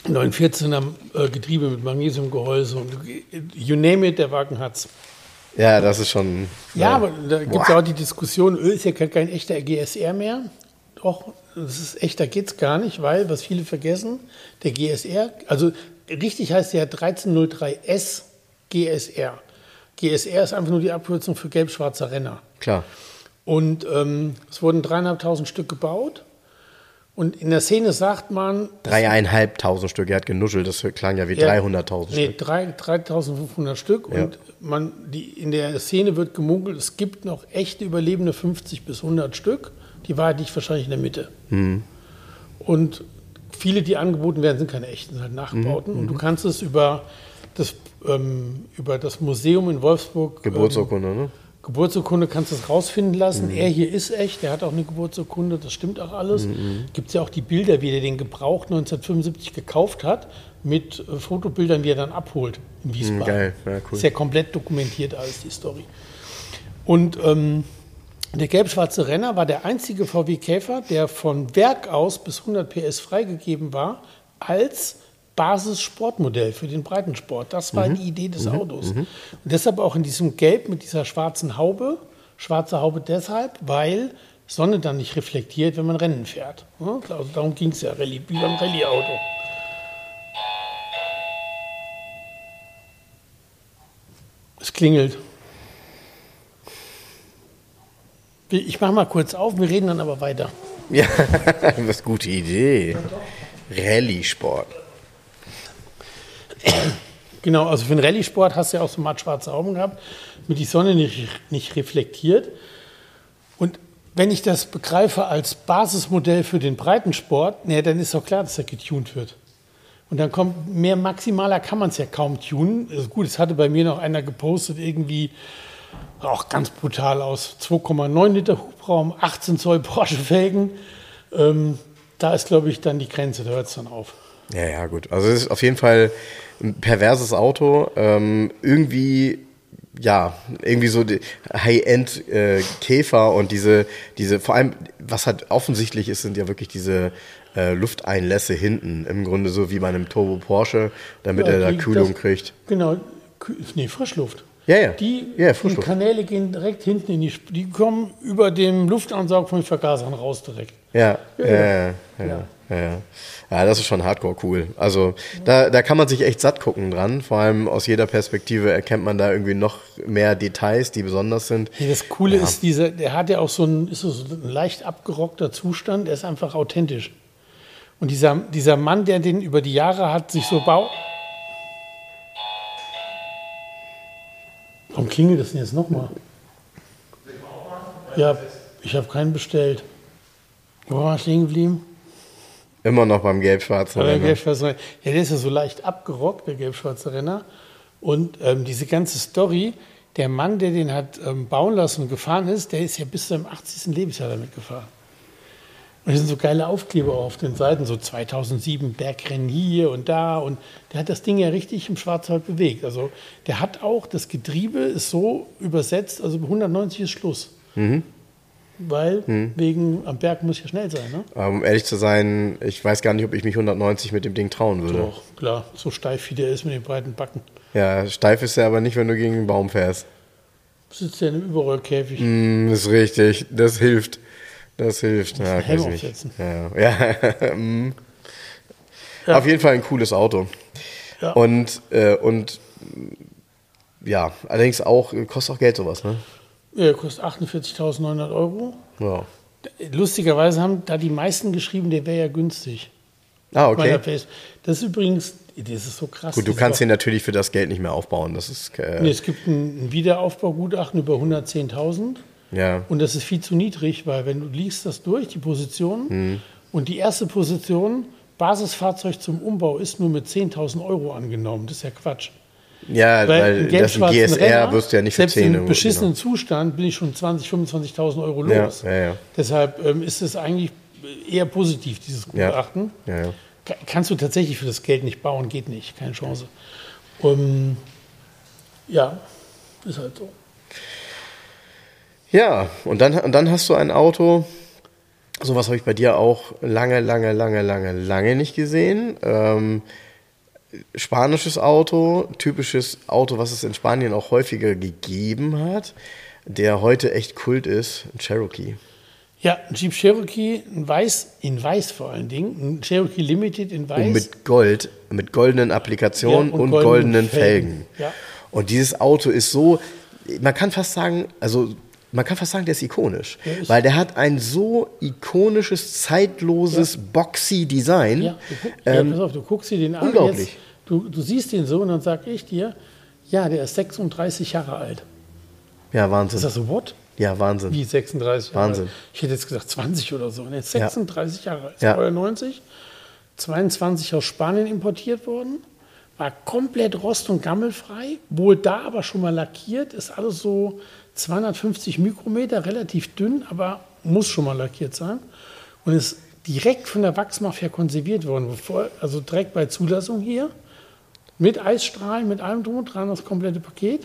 neunhundertvierzehner äh, Getriebe mit Magnesiumgehäuse und you name it, der Wagen hat's. Ja, das ist schon... Ja, äh, aber da gibt es ja auch die Diskussion, Öl ist ja kein, kein echter G S R mehr. Doch, das ist echter geht's gar nicht, weil, was viele vergessen, der G S R, also richtig heißt der dreizehn null drei S G S R. G S R ist einfach nur die Abkürzung für gelb-schwarzer Renner. Klar. Und ähm, es wurden dreieinhalbtausend Stück gebaut. Und in der Szene sagt man... Dreieinhalbtausend Stück, er hat genuschelt, das klang ja wie Ja, dreihunderttausend nee, Stück. drei- dreitausendfünfhundert Stück. Ja. Und man, die, in der Szene wird gemunkelt, es gibt noch echte überlebende fünfzig bis hundert Stück. Die Wahrheit liegt wahrscheinlich in der Mitte. Mhm. Und viele, die angeboten werden, sind keine echten, sind halt Nachbauten. Mhm. Und du kannst es über das, ähm, über das Museum in Wolfsburg... Geburtsurkunde, ähm, ne? Geburtsurkunde kannst du es rausfinden lassen. Mhm. Er hier ist echt, der hat auch eine Geburtsurkunde, das stimmt auch alles. Mhm. Gibt es ja auch die Bilder, wie er den gebraucht neunzehnhundertfünfundsiebzig gekauft hat, mit äh, Fotobildern, die er dann abholt in Wiesbaden. Mhm, geil, ja, cool. Ist ja komplett dokumentiert alles, die Story. Und ähm, der gelb-schwarze Renner war der einzige V W Käfer, der von Werk aus bis hundert P S freigegeben war, als Basis-Sportmodell für den Breitensport. Das war mhm. die Idee des Autos. Mhm. Und deshalb auch in diesem Gelb mit dieser schwarzen Haube. Schwarze Haube deshalb, weil Sonne dann nicht reflektiert, wenn man Rennen fährt. Also darum ging es ja, Rallye, wie beim Rallye-Auto. Es klingelt. Ich mache mal kurz auf, wir reden dann aber weiter. Ja, das ist eine gute Idee. Rallye-Sport. Genau, also für den Rallye-Sport hast du ja auch so matt-schwarze Augen gehabt, mit die Sonne nicht, nicht reflektiert. Und wenn ich das begreife als Basismodell für den Breitensport, ne, dann ist doch klar, dass er getuned wird. Und dann kommt mehr maximaler, kann man es ja kaum tunen. Also gut, es hatte bei mir noch einer gepostet, irgendwie auch ganz brutal aus, zwei Komma neun Liter Hubraum, achtzehn Zoll Porsche-Felgen. Ähm, da ist, glaube ich, dann die Grenze, da hört es dann auf. Ja, ja, gut. Also es ist auf jeden Fall ein perverses Auto. Ähm, irgendwie, ja, irgendwie so die High-End-Käfer äh, und diese, diese, vor allem, was halt offensichtlich ist, sind ja wirklich diese äh, Lufteinlässe hinten. Im Grunde so wie bei einem Turbo Porsche, damit ja, er da Kühlung das, kriegt. Genau, nee, Frischluft. Ja, ja. Die, ja, die Kanäle gehen direkt hinten in die, die kommen über den Luftansaug von den Vergasern raus direkt. Ja, ja, ja. ja, ja. ja. Ja, ja, das ist schon hardcore cool. Also da, da kann man sich echt satt gucken dran. Vor allem aus jeder Perspektive erkennt man da irgendwie noch mehr Details, die besonders sind. Ja, das Coole ja. ist, dieser, der hat ja auch so ein, ist so ein leicht abgerockter Zustand, der ist einfach authentisch. Und dieser, dieser Mann, der den über die Jahre hat sich so bau... Warum klingelt das denn jetzt nochmal? Ja, ich habe keinen bestellt. Wo war ich stehen geblieben? Immer noch beim gelb-schwarzen Renner. Gelb-schwarze Renner. Ja, der ist ja so leicht abgerockt, der gelb-schwarze Renner. Und ähm, diese ganze Story, der Mann, der den hat ähm, bauen lassen und gefahren ist, der ist ja bis zu seinem achtzigsten Lebensjahr damit gefahren. Und da sind so geile Aufkleber auf den Seiten, so zweitausendsieben Bergrennen hier und da. Und der hat das Ding ja richtig im Schwarzwald bewegt. Also der hat auch, das Getriebe ist so übersetzt, also hundertneunzig ist Schluss. Mhm. Weil hm. wegen am Berg muss ja schnell sein, ne? Um ehrlich zu sein, ich weiß gar nicht, ob ich mich hundertneunzig mit dem Ding trauen würde. Doch, klar, so steif wie der ist mit den breiten Backen. Ja, steif ist er aber nicht, wenn du gegen einen Baum fährst. Sitzt ja in einem Überrollkäfig. Mm, ist richtig, das hilft. Das hilft. Ja, Helm aufsetzen. Ja, ja. mm. ja. Auf jeden Fall ein cooles Auto. Ja. Und, äh, und ja, allerdings auch, kostet auch Geld sowas, ne? Ja, kostet achtundvierzigtausendneunhundert Euro. Ja. Lustigerweise haben da die meisten geschrieben, der wäre ja günstig. Ah, okay. Das ist übrigens, das ist so krass. Gut, du kannst den natürlich für das Geld nicht mehr aufbauen. Das ist, äh nee, es gibt ein Wiederaufbaugutachten über hundertzehntausend. Ja. Und das ist viel zu niedrig, weil wenn du liest das durch, die Positionen, hm. und die erste Position, Basisfahrzeug zum Umbau, ist nur mit zehntausend Euro angenommen. Das ist ja Quatsch. Ja, weil, weil das G S R Renner, wirst du ja nicht für selbst zehn im beschissenen genau. Zustand bin ich schon zwanzigtausend, fünfundzwanzigtausend Euro los. Ja, ja, ja. Deshalb ähm, ist es eigentlich eher positiv, dieses Gutachten. Ja, ja, ja. Kannst du tatsächlich für das Geld nicht bauen, geht nicht, keine Chance. Um, ja, ist halt so. Ja, und dann, und dann hast du ein Auto, Sowas habe ich bei dir auch lange, lange, lange, lange, lange nicht gesehen. Ähm, spanisches Auto, typisches Auto, was es in Spanien auch häufiger gegeben hat, der heute echt Kult ist, ein Cherokee. Ja, ein Jeep Cherokee, in weiß, in weiß vor allen Dingen, ein Cherokee Limited in weiß. Und mit Gold, mit goldenen Applikationen Ja, und und, goldenen goldenen Felgen. Felgen. Ja. Und dieses Auto ist so, man kann fast sagen, also man kann fast sagen, der ist ikonisch, Ja, ist- weil der hat ein so ikonisches, zeitloses, boxy Design. Ja, du, guck, Ähm, ja, pass auf, du guckst dir den an. unglaublich. Jetzt, du, du siehst den so und dann sag ich dir, ja, der ist sechsunddreißig Jahre alt. Ja, Ist Wahnsinn. das so, what? Ja, Wahnsinn. Wie sechsunddreißig Jahre Wahnsinn. alt? Ich hätte jetzt gesagt zwanzig oder so. Ne, sechsunddreißig Jahre alt. Ja. neunzig, zweiundzwanzig aus Spanien importiert worden. War komplett rost- und gammelfrei. Wohl da aber schon mal lackiert. Ist alles so zweihundertfünfzig Mikrometer, relativ dünn, aber muss schon mal lackiert sein. Und ist direkt von der Wachsmafia konserviert worden. Bevor, also direkt bei Zulassung hier. Mit Eisstrahlen, mit allem drum und dran, das komplette Paket.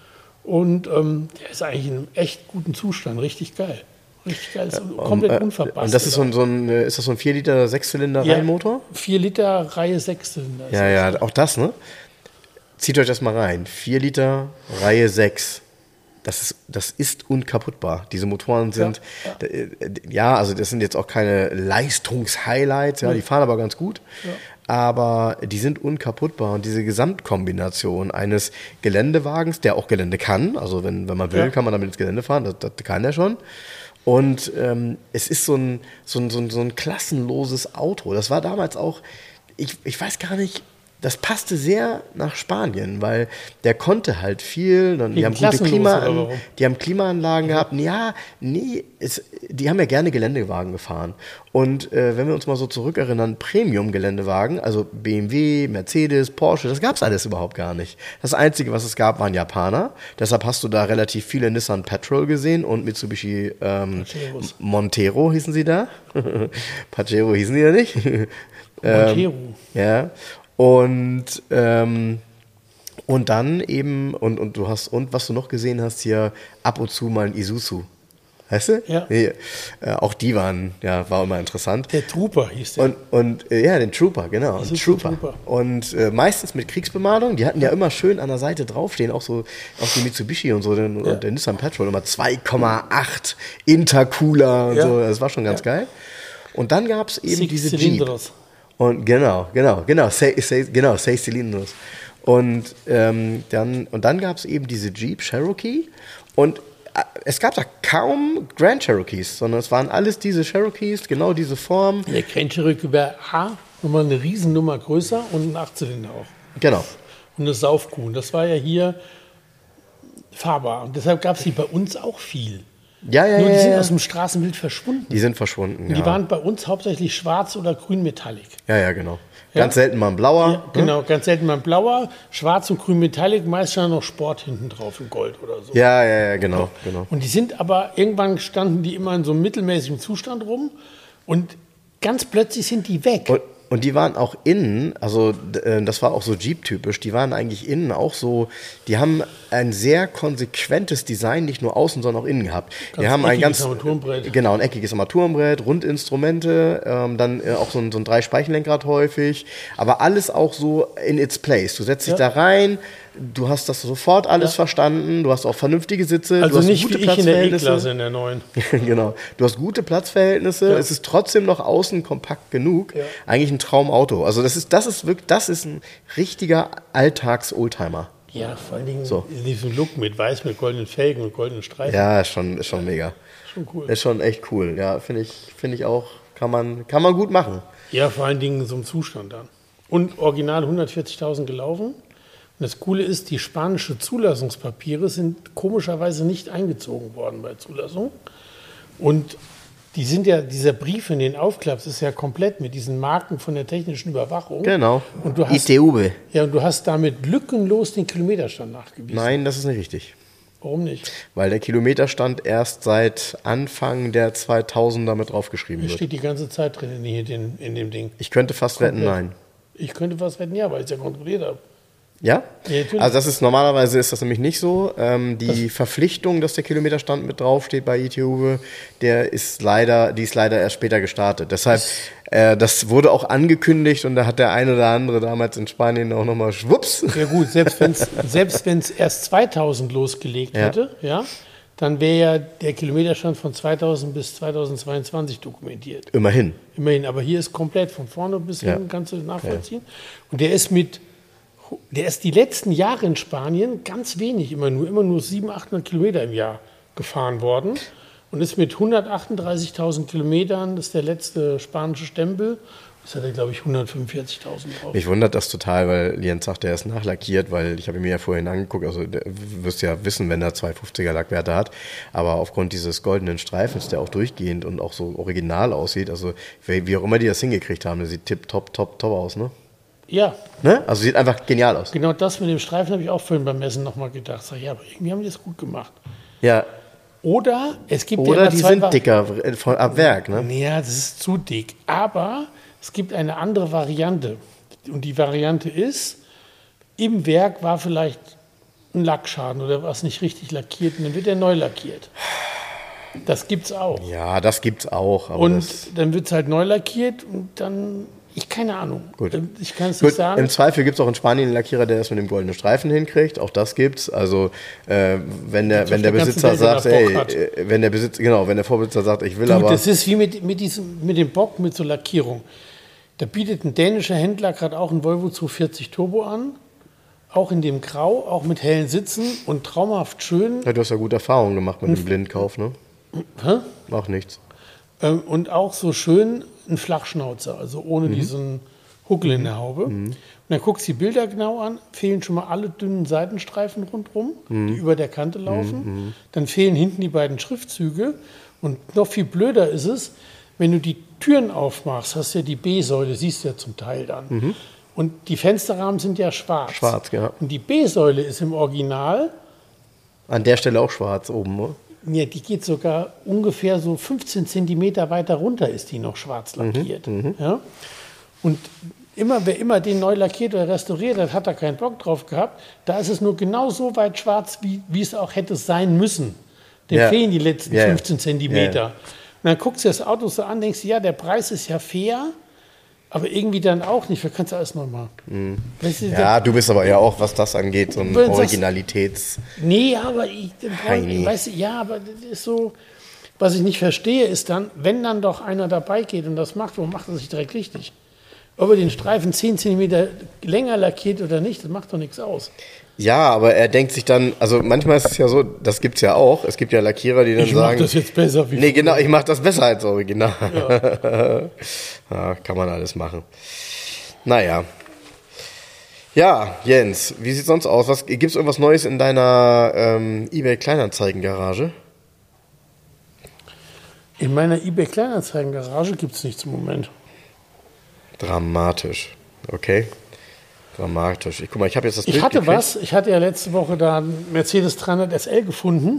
Und ähm, der ist eigentlich in einem echt guten Zustand, richtig geil. Richtig geil, ist komplett äh, unverbastelt. Und das ist so ein, so ein, äh, ist das so ein vier Liter, sechs Zylinder Ja, Reihenmotor? vier Liter Reihe sechs Zylinder. ist Ja, das. ja, auch das, ne? Zieht euch das mal rein. vier Liter Reihe sechs. Das ist, das ist unkaputtbar. Diese Motoren sind, ja, ja. ja, also das sind jetzt auch keine Leistungshighlights, ja, die fahren aber ganz gut. Ja. Aber die sind unkaputtbar. Und diese Gesamtkombination eines Geländewagens, der auch Gelände kann, also wenn, wenn man will, Ja. kann man damit ins Gelände fahren, das, das kann er schon. Und ähm, es ist so ein, so, ein, so, ein, so ein klassenloses Auto. Das war damals auch, ich, ich weiß gar nicht, das passte sehr nach Spanien, weil der konnte halt viel. Dann, die, Wegen haben gute klassenlos Klima, oder warum? die haben Klimaanlagen gehabt. Ja, nee, es, die haben ja gerne Geländewagen gefahren. Und äh, wenn wir uns mal so zurückerinnern, Premium-Geländewagen, also B M W, Mercedes, Porsche, das gab es alles überhaupt gar nicht. Das Einzige, was es gab, waren Japaner. Deshalb hast du da relativ viele Nissan Petrol gesehen und Mitsubishi ähm, Pajeros. Montero hießen sie da. Pajero hießen die ja nicht. Montero. Ja. Und, ähm, und dann eben, und, und du hast, und was du noch gesehen hast, hier ab und zu mal ein Isuzu. Weißt du? Ja. Nee, äh, auch die waren, ja, war immer interessant. Der Trooper hieß der. Und, und äh, ja, den Trooper, genau. Ein Isuzu Trooper. Trooper. Und äh, meistens mit Kriegsbemalung. Die hatten ja immer schön an der Seite draufstehen, auch so auch die Mitsubishi und so, den, Ja. und der Nissan Petrol, immer zwei Komma acht Intercooler und Ja. so. Das war schon ganz Ja. geil. Und dann gab es eben Six diese Jeep. Cylinders. Und genau, genau, genau, seis, seis, genau, seis Cylindros. Und ähm, dann, und dann gab es eben diese Jeep Cherokee und äh, es gab da kaum Grand Cherokees, sondern es waren alles diese Cherokees, genau diese Form. Der Grand Cherokee war A, nochmal eine Riesennummer größer und ein Achtzylinder auch. Genau. Und eine Saufkuh. Und das war ja hier fahrbar. Und deshalb gab es die bei uns auch viel. Ja, ja, Nur die ja, sind ja. aus dem Straßenbild verschwunden. Die sind verschwunden. Die Ja. waren bei uns hauptsächlich schwarz oder grün Metallic. ja, ja, genau. Ganz selten mal ein blauer. Ja, genau, ganz selten mal ein blauer, schwarz und grün Metallic, meist stand noch Sport hinten drauf in Gold oder so. Ja, ja, ja, genau, genau. Und die sind aber, irgendwann standen die immer in so einem mittelmäßigen Zustand rum und ganz plötzlich sind die weg. Und, und die waren auch innen, also d- äh, das war auch so Jeep-typisch, die waren eigentlich innen auch so, die haben ein sehr konsequentes Design, nicht nur außen, sondern auch innen gehabt. Die Ganz haben ein eckiges ganz, Armaturenbrett. genau, ein eckiges Armaturenbrett, Rundinstrumente, ähm, dann äh, auch so ein, so ein Dreispeichenlenkrad häufig, aber alles auch so in its place. Du setzt dich Ja. da rein, du hast das sofort alles Ja. verstanden, du hast auch vernünftige Sitze, du Also hast nicht gute wie ich in der Platzverhältnisse. E-Klasse in der neuen. Genau. Du hast gute Platzverhältnisse, Ja. es ist trotzdem noch außen kompakt genug. Ja. Eigentlich ein Traumauto. Also das ist, das ist wirklich, das ist ein richtiger Alltags-Oldtimer. Ja, vor allen Dingen So. diesen Look mit weiß, mit goldenen Felgen und goldenen Streifen. Ja, ist schon, ist schon mega. Schon cool. Ist schon echt cool. Ja, finde ich, finde ich auch, kann man, kann man gut machen. Ja, vor allen Dingen in so einem Zustand dann. Und original hundertvierzigtausend gelaufen. Und das Coole ist, die spanischen Zulassungspapiere sind komischerweise nicht eingezogen worden bei Zulassung. Und die sind ja, dieser Brief, in den aufklappst, ist ja komplett mit diesen Marken von der technischen Überwachung. Genau. Und du hast, I T U B. ja, und du hast damit lückenlos den Kilometerstand nachgewiesen. Nein, das ist nicht richtig. Warum nicht? Weil der Kilometerstand erst seit Anfang der zweitausender mit draufgeschrieben Das wird. steht die ganze Zeit drin in, hier den, in dem Ding. Ich könnte fast wetten, Komplett. nein. Ich könnte was wetten, ja, weil ich es ja kontrolliert habe. Ja? Ja, natürlich. Also das ist normalerweise ist das nämlich nicht so. Ähm, die das Verpflichtung, dass der Kilometerstand mit draufsteht bei I T Uwe, der ist leider, die ist leider erst später gestartet. Deshalb, äh, das wurde auch angekündigt und da hat der eine oder andere damals in Spanien auch nochmal schwupps. Ja gut, selbst wenn es selbst wenn's erst zweitausend losgelegt Ja. hätte, ja, dann wäre ja der Kilometerstand von zweitausend bis zweitausendzweiundzwanzig dokumentiert. Immerhin. Immerhin, aber hier ist komplett von vorne bis Ja. hinten, kannst du nachvollziehen. Und der ist mit, der ist die letzten Jahre in Spanien ganz wenig, immer nur, immer nur siebenhundert, achthundert Kilometer im Jahr gefahren worden und ist mit hundertachtunddreißigtausend Kilometern, das ist der letzte spanische Stempel, das hat er, glaube ich, hundertfünfundvierzigtausend drauf. Mich wundert das total, weil Jens sagt, er ist nachlackiert, weil ich habe ihn mir ja vorhin angeguckt, also du wirst ja wissen, wenn er zweihundertfünfziger Lackwerte hat, aber aufgrund dieses goldenen Streifens, der auch durchgehend und auch so original aussieht, also wie auch immer die das hingekriegt haben, der sieht tipp, top, top, top aus, ne? Ja, Ne? Also sieht einfach genial aus. genau das mit dem Streifen habe ich auch vorhin beim Messen nochmal gedacht. Sag, ja, aber irgendwie haben die das gut gemacht. Ja. Oder es gibt Oder ja immer die zwei sind Vari- dicker äh, von, ab Werk, ne? Ja, das ist zu dick. Aber es gibt eine andere Variante. Und die Variante ist, im Werk war vielleicht ein Lackschaden oder was nicht richtig lackiert und dann wird er neu lackiert. Das gibt's auch. Ja, das gibt's auch. Aber Und das, dann wird es halt neu lackiert und dann, ich keine Ahnung. Gut. Ich kann es gut, nicht sagen. im Zweifel gibt es auch in Spanien einen Lackierer, der das mit dem goldenen Streifen hinkriegt. Auch das gibt's. Also äh, wenn der, Gibt's wenn auf der der ganzen Besitzer Welt, wenn er sagt, ey, Bock hat. äh, wenn der Besitzer, genau, wenn der Vorbesitzer sagt, ich will Du, aber. das ist wie mit, mit, diesem, mit dem Bock, mit so Lackierung. Da bietet ein dänischer Händler gerade auch einen Volvo zweihundertvierzig Turbo an. Auch in dem Grau, auch mit hellen Sitzen und traumhaft schön. Ja, du hast ja gute Erfahrungen gemacht mit dem Blindkauf, ne? Hä? Macht nichts. Ähm, Und auch so schön ein Flachschnauzer, also ohne diesen Huckel in der Haube. Und dann guckst du die Bilder genau an, fehlen schon mal alle dünnen Seitenstreifen rundherum, die über der Kante laufen. Dann fehlen hinten die beiden Schriftzüge. Und noch viel blöder ist es, wenn du die Türen aufmachst, hast du ja die B-Säule, siehst du ja zum Teil dann. Und die Fensterrahmen sind ja schwarz. Schwarz, ja. Und die B-Säule ist im Original, An der Stelle auch schwarz oben, ne? ja, die geht sogar ungefähr so fünfzehn Zentimeter weiter runter, ist die noch schwarz lackiert. Ja? Und immer, wer immer den neu lackiert oder restauriert hat, hat da keinen Bock drauf gehabt. Da ist es nur genau so weit schwarz, wie, wie es auch hätte sein müssen. Dem Ja. fehlen die letzten Ja, ja. fünfzehn Zentimeter. Ja. Und dann guckst du das Auto so an, denkst du, ja, der Preis ist ja fair, aber irgendwie dann auch nicht. Wir kannst du alles neu machen. Weißt du, Ja, du bist aber ja auch, was das angeht, so ein Wenn das- Originalitäts... Nee, aber ich, Heini. weißt du, ja, aber das ist so, was ich nicht verstehe, ist dann, wenn dann doch einer dabei geht und das macht, warum macht er sich direkt richtig? Ob er den Streifen zehn Zentimeter länger lackiert oder nicht, das macht doch nichts aus. Ja, aber er denkt sich dann, also manchmal ist es ja so, das gibt's ja auch, es gibt ja Lackierer, die dann Ich mach sagen... das jetzt besser wie Nee, genau, ich mache das besser als Original. Ja. Ja, kann man alles machen. Naja. Ja, Jens, wie sieht's sonst aus? Was, gibt's irgendwas Neues in deiner ähm, eBay-Kleinanzeigen-Garage? In meiner eBay-Kleinanzeigen-Garage gibt es nichts im Moment. Dramatisch. Okay. Dramatisch. Ich guck mal, ich habe jetzt das Ich Bild hatte gekriegt. was, ich hatte ja letzte Woche da einen Mercedes dreihundert S L gefunden.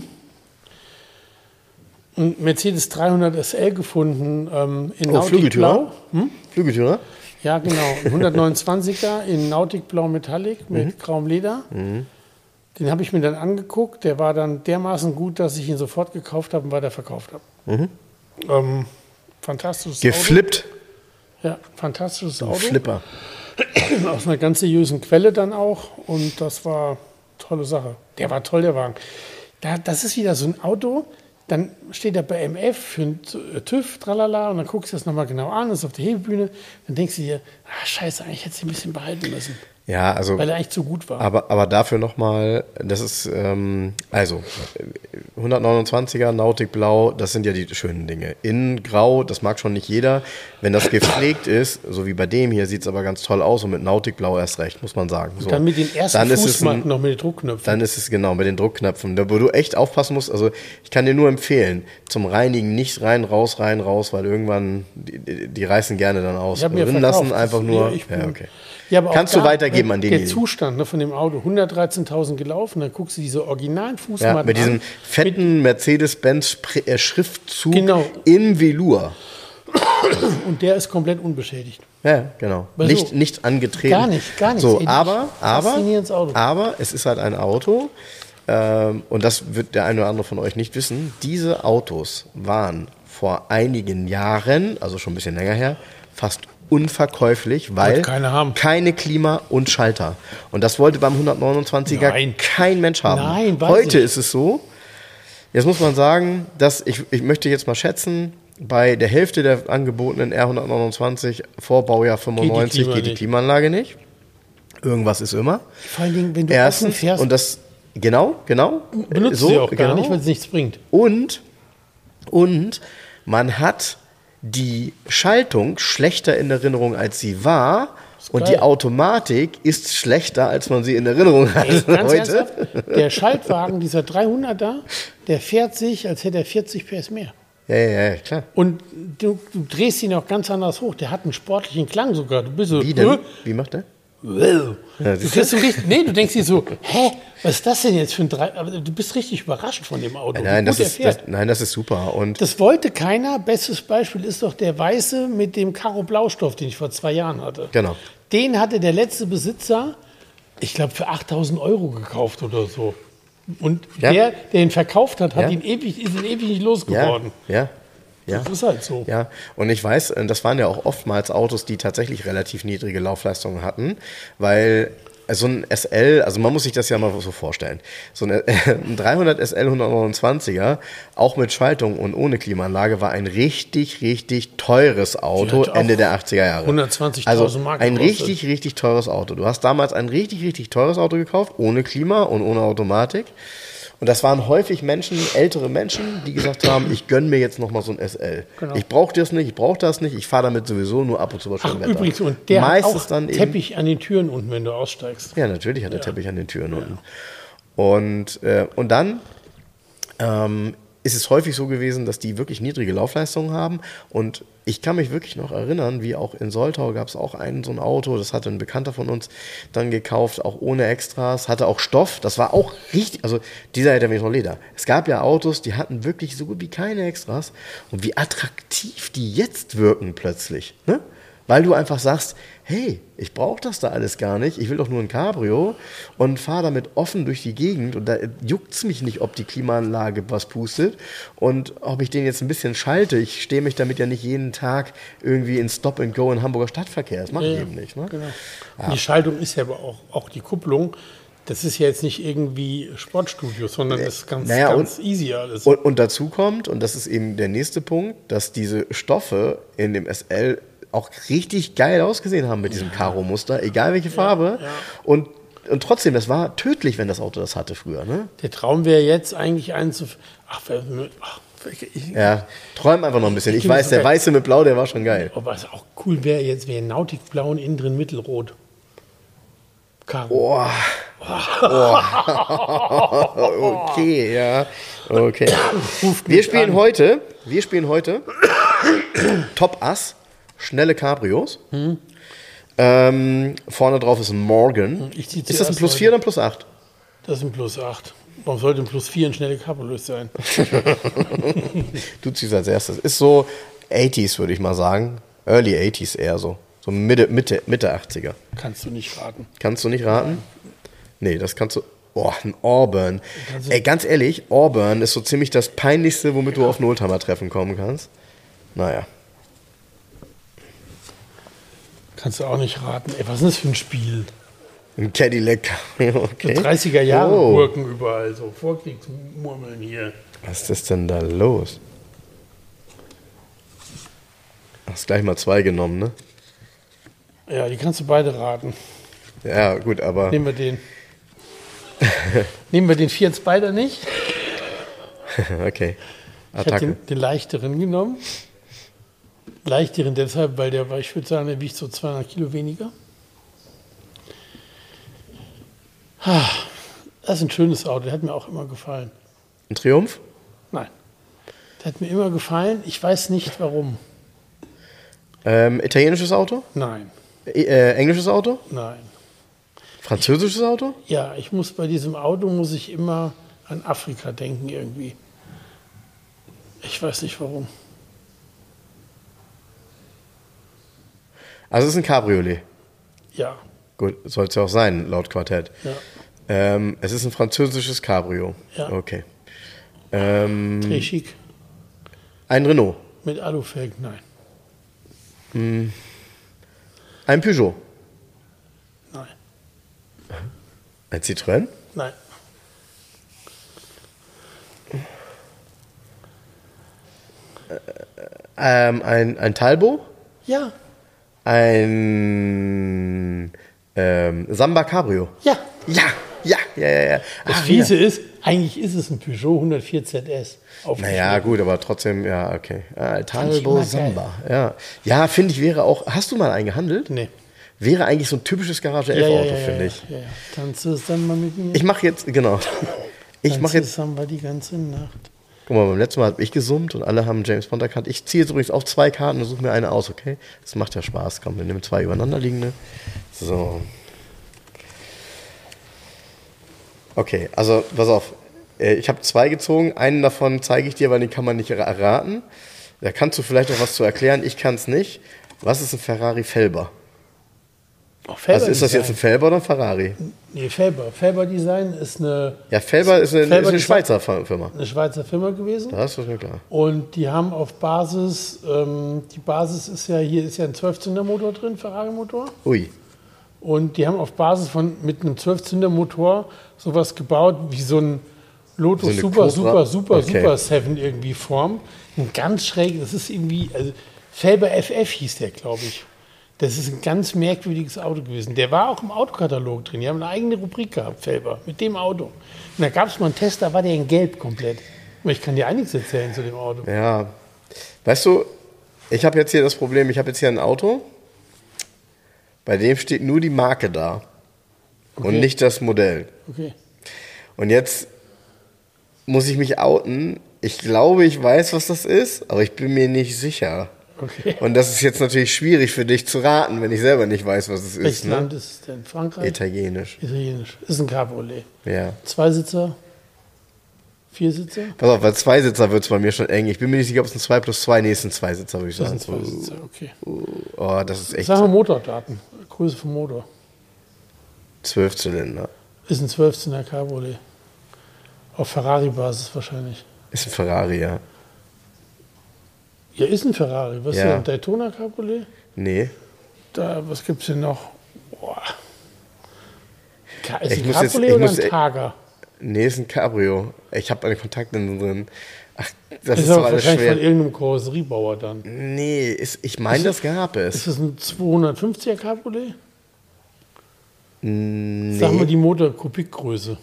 Ein Mercedes dreihundert S L gefunden ähm, in Oh, Flügeltürer? Nautikblau. Flügeltürer? Ja, genau. Ein hundertneunundzwanziger in Nautikblau Metallic mit Mhm. grauem Leder. Den habe ich mir dann angeguckt. Der war dann dermaßen gut, dass ich ihn sofort gekauft habe und weiter verkauft habe. Ähm, fantastisches Geflippt. Auto. Ja, fantastisches Auto. Flipper. Aus einer ganz seriösen Quelle dann auch. Und das war eine tolle Sache. Der war toll, der Wagen. Da, das ist wieder so ein Auto. Dann steht er bei M F für einen TÜV, tralala, und dann guckst du das nochmal genau an, ist auf der Hebebühne. Dann denkst du dir, ah, scheiße, eigentlich hättest du ihn ein bisschen behalten müssen, Ja, also... weil er eigentlich zu gut war. Aber, aber dafür nochmal, das ist, ähm, also, hundertneunundzwanziger, Nautikblau, das sind ja die schönen Dinge. In Grau, das mag schon nicht jeder. Wenn das gepflegt ist, so wie bei dem hier, sieht es aber ganz toll aus und mit Nautikblau erst recht, muss man sagen. So. Dann mit den ersten Dann ist es Fußmatten ein- noch mit den Druckknöpfen. Dann ist es genau mit den Druckknöpfen, da wo du echt aufpassen musst. Also ich kann dir nur empfehlen, zum Reinigen nicht rein, raus, rein, raus, weil irgendwann, die, die, die reißen gerne dann aus. Ich hab mir Drin verkauft. lassen, einfach nur, Ja, ich bin- ja, okay. Ja, aber auch Kannst du da, weitergeben ne, an Der denjenigen. Zustand ne, von dem Auto, hundertdreizehntausend gelaufen, dann guckst du diese originalen Ja, Fußmatten mit diesem an. fetten Mercedes-Benz Spr- äh, Schriftzug Genau. in Velour. Und der ist komplett unbeschädigt. Ja, genau. Weil Nicht, so- nicht angetreten. Gar nicht, gar nicht. So, Ey, aber, aber, faszinierendes Auto. aber es ist halt ein Auto, ähm, und das wird der eine oder andere von euch nicht wissen, diese Autos waren vor einigen Jahren, also schon ein bisschen länger her, fast unverkäuflich, weil Wollte keiner haben. keine Klima und Schalter. Und das wollte beim hundertneunundzwanziger Nein. kein Mensch haben. Nein, weiß Heute ich. ist es so, jetzt muss man sagen, dass ich, ich möchte jetzt mal schätzen, bei der Hälfte der angebotenen R hundertneunundzwanzig vor Baujahr fünfundneunzig Klima geht die nicht. Klimaanlage nicht. Irgendwas ist immer. Vor allen Dingen, wenn du offen Erstens, fährst, und das, genau, genau. benutzt so, sie auch gar genau. nicht, weil es nichts bringt. Und, und man hat die Schaltung schlechter in Erinnerung, als sie war. Und geil. die Automatik ist schlechter, als man sie in Erinnerung hat Ey, ganz heute. ernsthaft, der Schaltwagen, dieser dreihunderter, der fährt sich, als hätte er vierzig P S mehr. Ja, ja, ja, klar. Und du, du drehst ihn auch ganz anders hoch. Der hat einen sportlichen Klang sogar. Du bist so, Wie denn? "Hä? Wie macht der? Wow. Ja, Du siehst kriegst so richtig, nee, du denkst dir so, hä, was ist das denn jetzt für ein drei, aber du bist richtig überrascht von dem Auto. Nein, wie das gut er ist, fährt. das, nein, das ist super. Und Das wollte keiner. Bestes Beispiel ist doch der Weiße mit dem Karo-Blaustoff, den ich vor zwei Jahren hatte. Genau. Den hatte der letzte Besitzer, ich glaube, für achttausend Euro gekauft oder so. Und Ja. der, der ihn verkauft hat, hat Ja. ihn ewig, ist ihn ewig nicht ja, losgeworden. ja, ja. Das ist halt so. Ja, und ich weiß, das waren ja auch oftmals Autos, die tatsächlich relativ niedrige Laufleistungen hatten, weil so ein S L, also man muss sich das ja mal so vorstellen, so ein, ein dreihundert S L hundertneunundzwanziger, auch mit Schaltung und ohne Klimaanlage, war ein richtig, richtig teures Auto Die hat auch Ende der achtziger Jahre. hundertzwanzigtausend Also Mark ein gekostet. richtig, richtig teures Auto. Du hast damals ein richtig, richtig teures Auto gekauft, ohne Klima und ohne Automatik. Und das waren häufig Menschen, ältere Menschen, die gesagt haben, ich gönne mir jetzt nochmal so ein S L. Genau. Ich brauche das nicht, ich brauche das nicht, ich fahre damit sowieso nur ab und zu bei Ach, schönem Wetter. übrigens, und der Meistens hat auch dann eben, Teppich an den Türen unten, wenn du aussteigst. ja, natürlich hat er Teppich an den Türen unten. Und, äh, und dann ähm, ist es häufig so gewesen, dass die wirklich niedrige Laufleistungen haben. Und ich kann mich wirklich noch erinnern, wie auch in Soltau gab es auch einen so ein Auto, das hatte ein Bekannter von uns dann gekauft, auch ohne Extras, hatte auch Stoff. Das war auch richtig, also dieser hätte nämlich noch Leder. Es gab ja Autos, die hatten wirklich so gut wie keine Extras. Und wie attraktiv die jetzt wirken plötzlich, ne? Weil du einfach sagst, hey, ich brauche das da alles gar nicht, ich will doch nur ein Cabrio und fahre damit offen durch die Gegend und da juckt es mich nicht, ob die Klimaanlage was pustet und ob ich den jetzt ein bisschen schalte. Ich stehe mich damit ja nicht jeden Tag irgendwie in Stop and Go in Hamburger Stadtverkehr, das mache ich Ja, eben nicht. Ne? Genau. Und die Schaltung ist ja aber auch, auch die Kupplung. Das ist ja jetzt nicht irgendwie Sportstudio, sondern das ist ganz, Naja, ganz easy alles. Und, und dazu kommt, und das ist eben der nächste Punkt, dass diese Stoffe in dem S L auch richtig geil ausgesehen haben mit diesem Karo-Muster, egal welche Farbe. ja. Und, und trotzdem, das war tödlich, wenn das Auto das hatte früher. Ne? Der Traum wäre jetzt eigentlich einzuf... Ach, wer- ach ich, Ja, träum einfach noch ein bisschen. Ich finde weiß, das der geil. Weiße mit Blau, der war schon geil. Aber was auch cool wäre, jetzt wäre Nautikblau und innen drin mittelrot. Karo. Oh. Oh. Okay, ja. Okay. Ruft Wir mich spielen an. heute, wir spielen heute Top Ass, schnelle Cabrios. Ähm, vorne drauf ist ein Morgan. Ich zieh Ist das ein zuerst Plus heute. vier oder ein Plus acht? Das ist ein Plus acht. Warum sollte ein Plus vier ein schnelle Cabriolet sein? Du ziehst als erstes. Ist so achtziger, würde ich mal sagen. Early achtziger eher so. So Mitte, Mitte, Mitte achtziger. Kannst du nicht raten. Kannst du nicht raten? Nee, das kannst du. Boah, ein Auburn. Kannst du- Ey, ganz ehrlich, Auburn ist so ziemlich das Peinlichste, womit du auf ein Oldtimer-Treffen kommen kannst. Naja. Kannst du auch nicht raten. Ey, was ist das für ein Spiel? Ein Cadillac. Okay. dreißiger Jahre Oh. Gurken überall, so Vorkriegsmurmeln hier. Was ist denn da los? Hast gleich mal zwei genommen, ne? Ja, die kannst du beide raten. Ja, gut, aber. Nehmen wir den. Nehmen wir den Fiat Spider nicht. Okay. Ich habe Attacke. den, den leichteren genommen. Leichteren deshalb, weil der war, ich würde sagen, der wiegt so zweihundert Kilo weniger. Ah, das ist ein schönes Auto, der hat mir auch immer gefallen. Ein Triumph? Nein, der hat mir immer gefallen. Ich weiß nicht warum. Ähm, italienisches Auto? Nein, Äh, englisches Auto? nein. Französisches Auto? Ja, ich muss bei diesem Auto muss ich immer an Afrika denken irgendwie. Ich weiß nicht warum. Also es ist ein Cabriolet. Ja. Gut, soll es ja auch sein, laut Quartett. Ja. Ähm, es ist ein französisches Cabrio. Ja. Okay. Ähm, Très chic. ein Renault. Mit Alufelgen, nein. Ein Peugeot. Nein. Ein Citroën. Nein. Ähm, ein, ein Talbot. Ja. Ein ähm, Samba Cabrio. Ja. Ja, ja, ja, ja. ja. Das Ah, Fiese ist, eigentlich ist es ein Peugeot hundertvier Z S. Naja, gut, aber trotzdem, ja, okay. Äh, ich Talbot immer Samba. Ja, ja finde ich, wäre auch. Hast du mal einen gehandelt? Nee. Wäre eigentlich so ein typisches Garage Ja, elf ja, Auto, ja, finde ja, ich. ja, ja. Tanze es dann mal mit mir. Ich mache jetzt, genau. Ich mache jetzt. Zusammen war die ganze Nacht. Guck mal, beim letzten Mal habe ich gesummt und alle haben James Bond erkannt. Ich ziehe jetzt übrigens auf zwei Karten und suche mir eine aus, okay? Das macht ja Spaß. Komm, wir nehmen zwei übereinander liegende. So. Okay, also pass auf. Ich habe zwei gezogen. Einen davon zeige ich dir, weil den kann man nicht erraten. Da kannst du vielleicht auch was zu erklären. Ich kann es nicht. Was ist ein Ferrari Felber? Oh, Felber Also ist das Design. jetzt ein Felber oder ein Ferrari? Nee, Felber. Felber Design ist eine, Ja, Felber ist eine, Felber ist eine Design- Schweizer Firma. eine Schweizer Firma gewesen. Das ist mir klar. Und die haben auf Basis, ähm, die Basis ist ja, hier ist ja ein zwölf-Zylinder-Motor drin, Ferrari-Motor. Ui. Und die haben auf Basis von, mit einem zwölf-Zylinder-Motor sowas gebaut, wie so ein Lotus So eine Super, Cobra? Super, Super, Okay. Super sieben irgendwie Form. Ein ganz schräg, das ist irgendwie, also Felber F F hieß der, glaube ich. Das ist ein ganz merkwürdiges Auto gewesen. Der war auch im Autokatalog drin. Die haben eine eigene Rubrik gehabt, Felber, mit dem Auto. Und da gab es mal einen Test, da war der in Gelb komplett. Aber ich kann dir einiges erzählen zu dem Auto. Ja. Weißt du, ich habe jetzt hier das Problem, ich habe jetzt hier ein Auto, bei dem steht nur die Marke da Okay. und nicht das Modell. Okay. Und jetzt muss ich mich outen. Ich glaube, ich weiß, was das ist, aber ich bin mir nicht sicher. Okay. Und das ist jetzt natürlich schwierig für dich zu raten, wenn ich selber nicht weiß, was es Welches ist. Ne? Land ist es denn? Frankreich? Italienisch. Italienisch. Ist ein Cabriolet. Ja. Zweisitzer? Viersitzer? Pass auf, weil Zweisitzer wird es bei mir schon eng. Ich bin mir nicht sicher, ob es ein zwei plus zwei, nee, es ist ein Zweisitzer, würde ich Das sagen. sind Zweisitzer, okay. Oh, das ist echt Sag mal Motordaten. Größe vom Motor. zwölf Zylinder. Ist ein zwölf-Zylinder Cabriolet. Auf Ferrari-Basis wahrscheinlich. Ist ein Ferrari, ja. Ja, ist ein Ferrari. Was Ja. ist denn? Ein Daytona Cabriolet? Nee. Da, was gibt es denn noch? Boah. Ka- Ist Ich ein muss jetzt- Cabriolet ich oder muss- ein Targa? Nee, ist ein Cabrio. Ich habe eine Kontaktlinse drin. Ach, das Ist ist, doch aber alles wahrscheinlich von schwer. irgendeinem Karosseriebauer dann. Nee, ist, ich meine, das gab es. Ist das ein zweihundertfünfziger Cabriolet? Nee, Sag mal die Motorkubikgröße.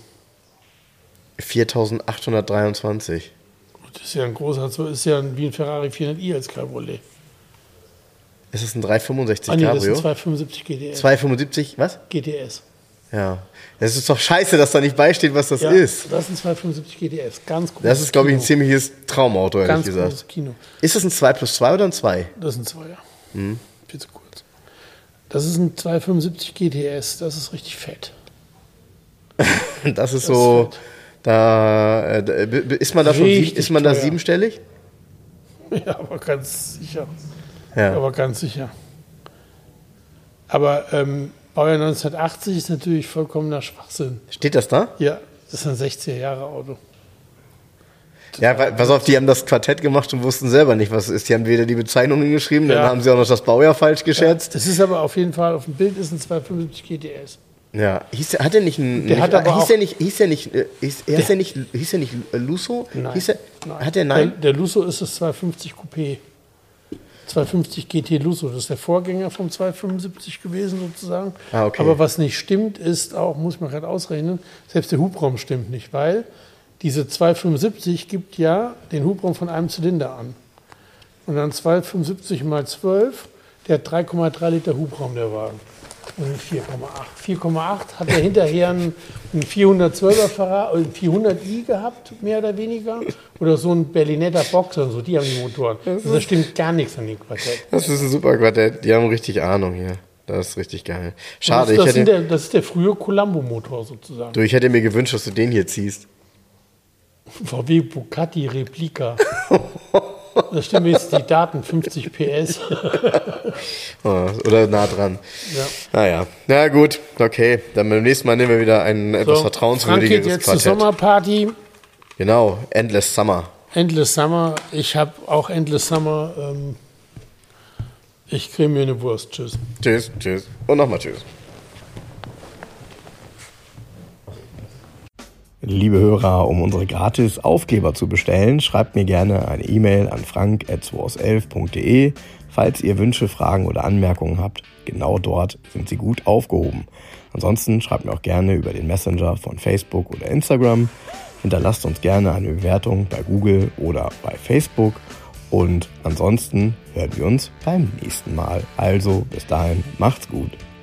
viertausendachthundertdreiundzwanzig. Das ist ja ein großer, so ist ja wie ein Ferrari vierhundert i als Cabriolet. Ist es ein dreihundertfünfundsechzig Ah nee, das ist Cabrio? ein zweihundertfünfundsiebzig G T S. zweihundertfünfundsiebzig, was? G T S. Ja. Das ist doch scheiße, dass da nicht beisteht, was das Ja, ist. das ist ein zweihundertfünfundsiebzig G T S. Ganz groß. Das ist, glaube ich, ein ziemliches Traumauto, ehrlich ganz gesagt. großes Kino. Ist es ein zwei plus zwei oder ein zwei? Das ist ein Zweier. Hm. Viel zu kurz. Das ist ein zweihundertfünfundsiebzig G T S. Das ist richtig fett. Das ist Das so, ist da, äh, da- b- b- ist man da schon, sieb- Richtig ist man da teuer. siebenstellig? Ja, aber ganz sicher. Ja. Aber ganz sicher. Aber ähm, Baujahr neunzehnhundertachtzig ist natürlich vollkommener Schwachsinn. Steht das da? Ja, das ist ein sechziger Jahre Auto. Ja, weil, pass auf, die haben das Quartett gemacht und wussten selber nicht, was es ist. Die haben weder die Bezeichnung hingeschrieben, dann Ja. haben sie auch noch das Baujahr falsch geschätzt. Das ist aber auf jeden Fall, auf dem Bild ist ein zweihundertfünfundsiebzig G T S. Ja. Hieß der, hat er nicht ein, Der nicht, hat aber hieß auch- der nicht, hieß der nicht, äh, hieß, hieß Der- der nicht, hieß der nicht äh, Lusso? Nein. Hieß der, Hat der nein? Der, der Lusso ist das zweihundertfünfzig Coupé. zweihundertfünfzig G T Lusso, das ist der Vorgänger vom zweihundertfünfundsiebzig gewesen sozusagen. Ah, okay. Aber was nicht stimmt, ist auch, muss man gerade ausrechnen, selbst der Hubraum stimmt nicht, weil diese zweihundertfünfundsiebzig gibt ja den Hubraum von einem Zylinder an. Und dann zweihundertfünfundsiebzig mal zwölf, der hat drei Komma drei Liter Hubraum, der Wagen. Und vier Komma acht. vier Komma acht hat er hinterher einen, einen vierhundertzwölfer Ferrari, einen vierhundert i gehabt, mehr oder weniger. Oder so ein Berlinetta Boxer, so, die haben die Motoren. Also da stimmt gar nichts an dem Quartett. Das ist ein super Quartett. Die haben richtig Ahnung hier. Das ist richtig geil. Schade, das, das, ich sind hätte, der, das ist der frühe Colombo-Motor sozusagen. du, ich hätte mir gewünscht, dass du den hier ziehst. V W Bugatti Replika. Da stimmt jetzt die Daten, fünfzig P S. Oder nah dran. Ja. Naja, na gut, okay. Dann beim nächsten Mal nehmen wir wieder ein etwas So, vertrauenswürdigeres Frank geht jetzt Quartett. zur Sommerparty. Genau, Endless Summer. Endless Summer. Ich habe auch Endless Summer. Ähm, ich creme mir eine Wurst. Tschüss. Tschüss, tschüss. Und nochmal tschüss. Liebe Hörer, um unsere gratis Aufkleber zu bestellen, schreibt mir gerne eine E-Mail an frank at zwoauself punkt de. Falls ihr Wünsche, Fragen oder Anmerkungen habt, genau dort sind sie gut aufgehoben. Ansonsten schreibt mir auch gerne über den Messenger von Facebook oder Instagram. Hinterlasst uns gerne eine Bewertung bei Google oder bei Facebook. Und ansonsten hören wir uns beim nächsten Mal. Also bis dahin, macht's gut.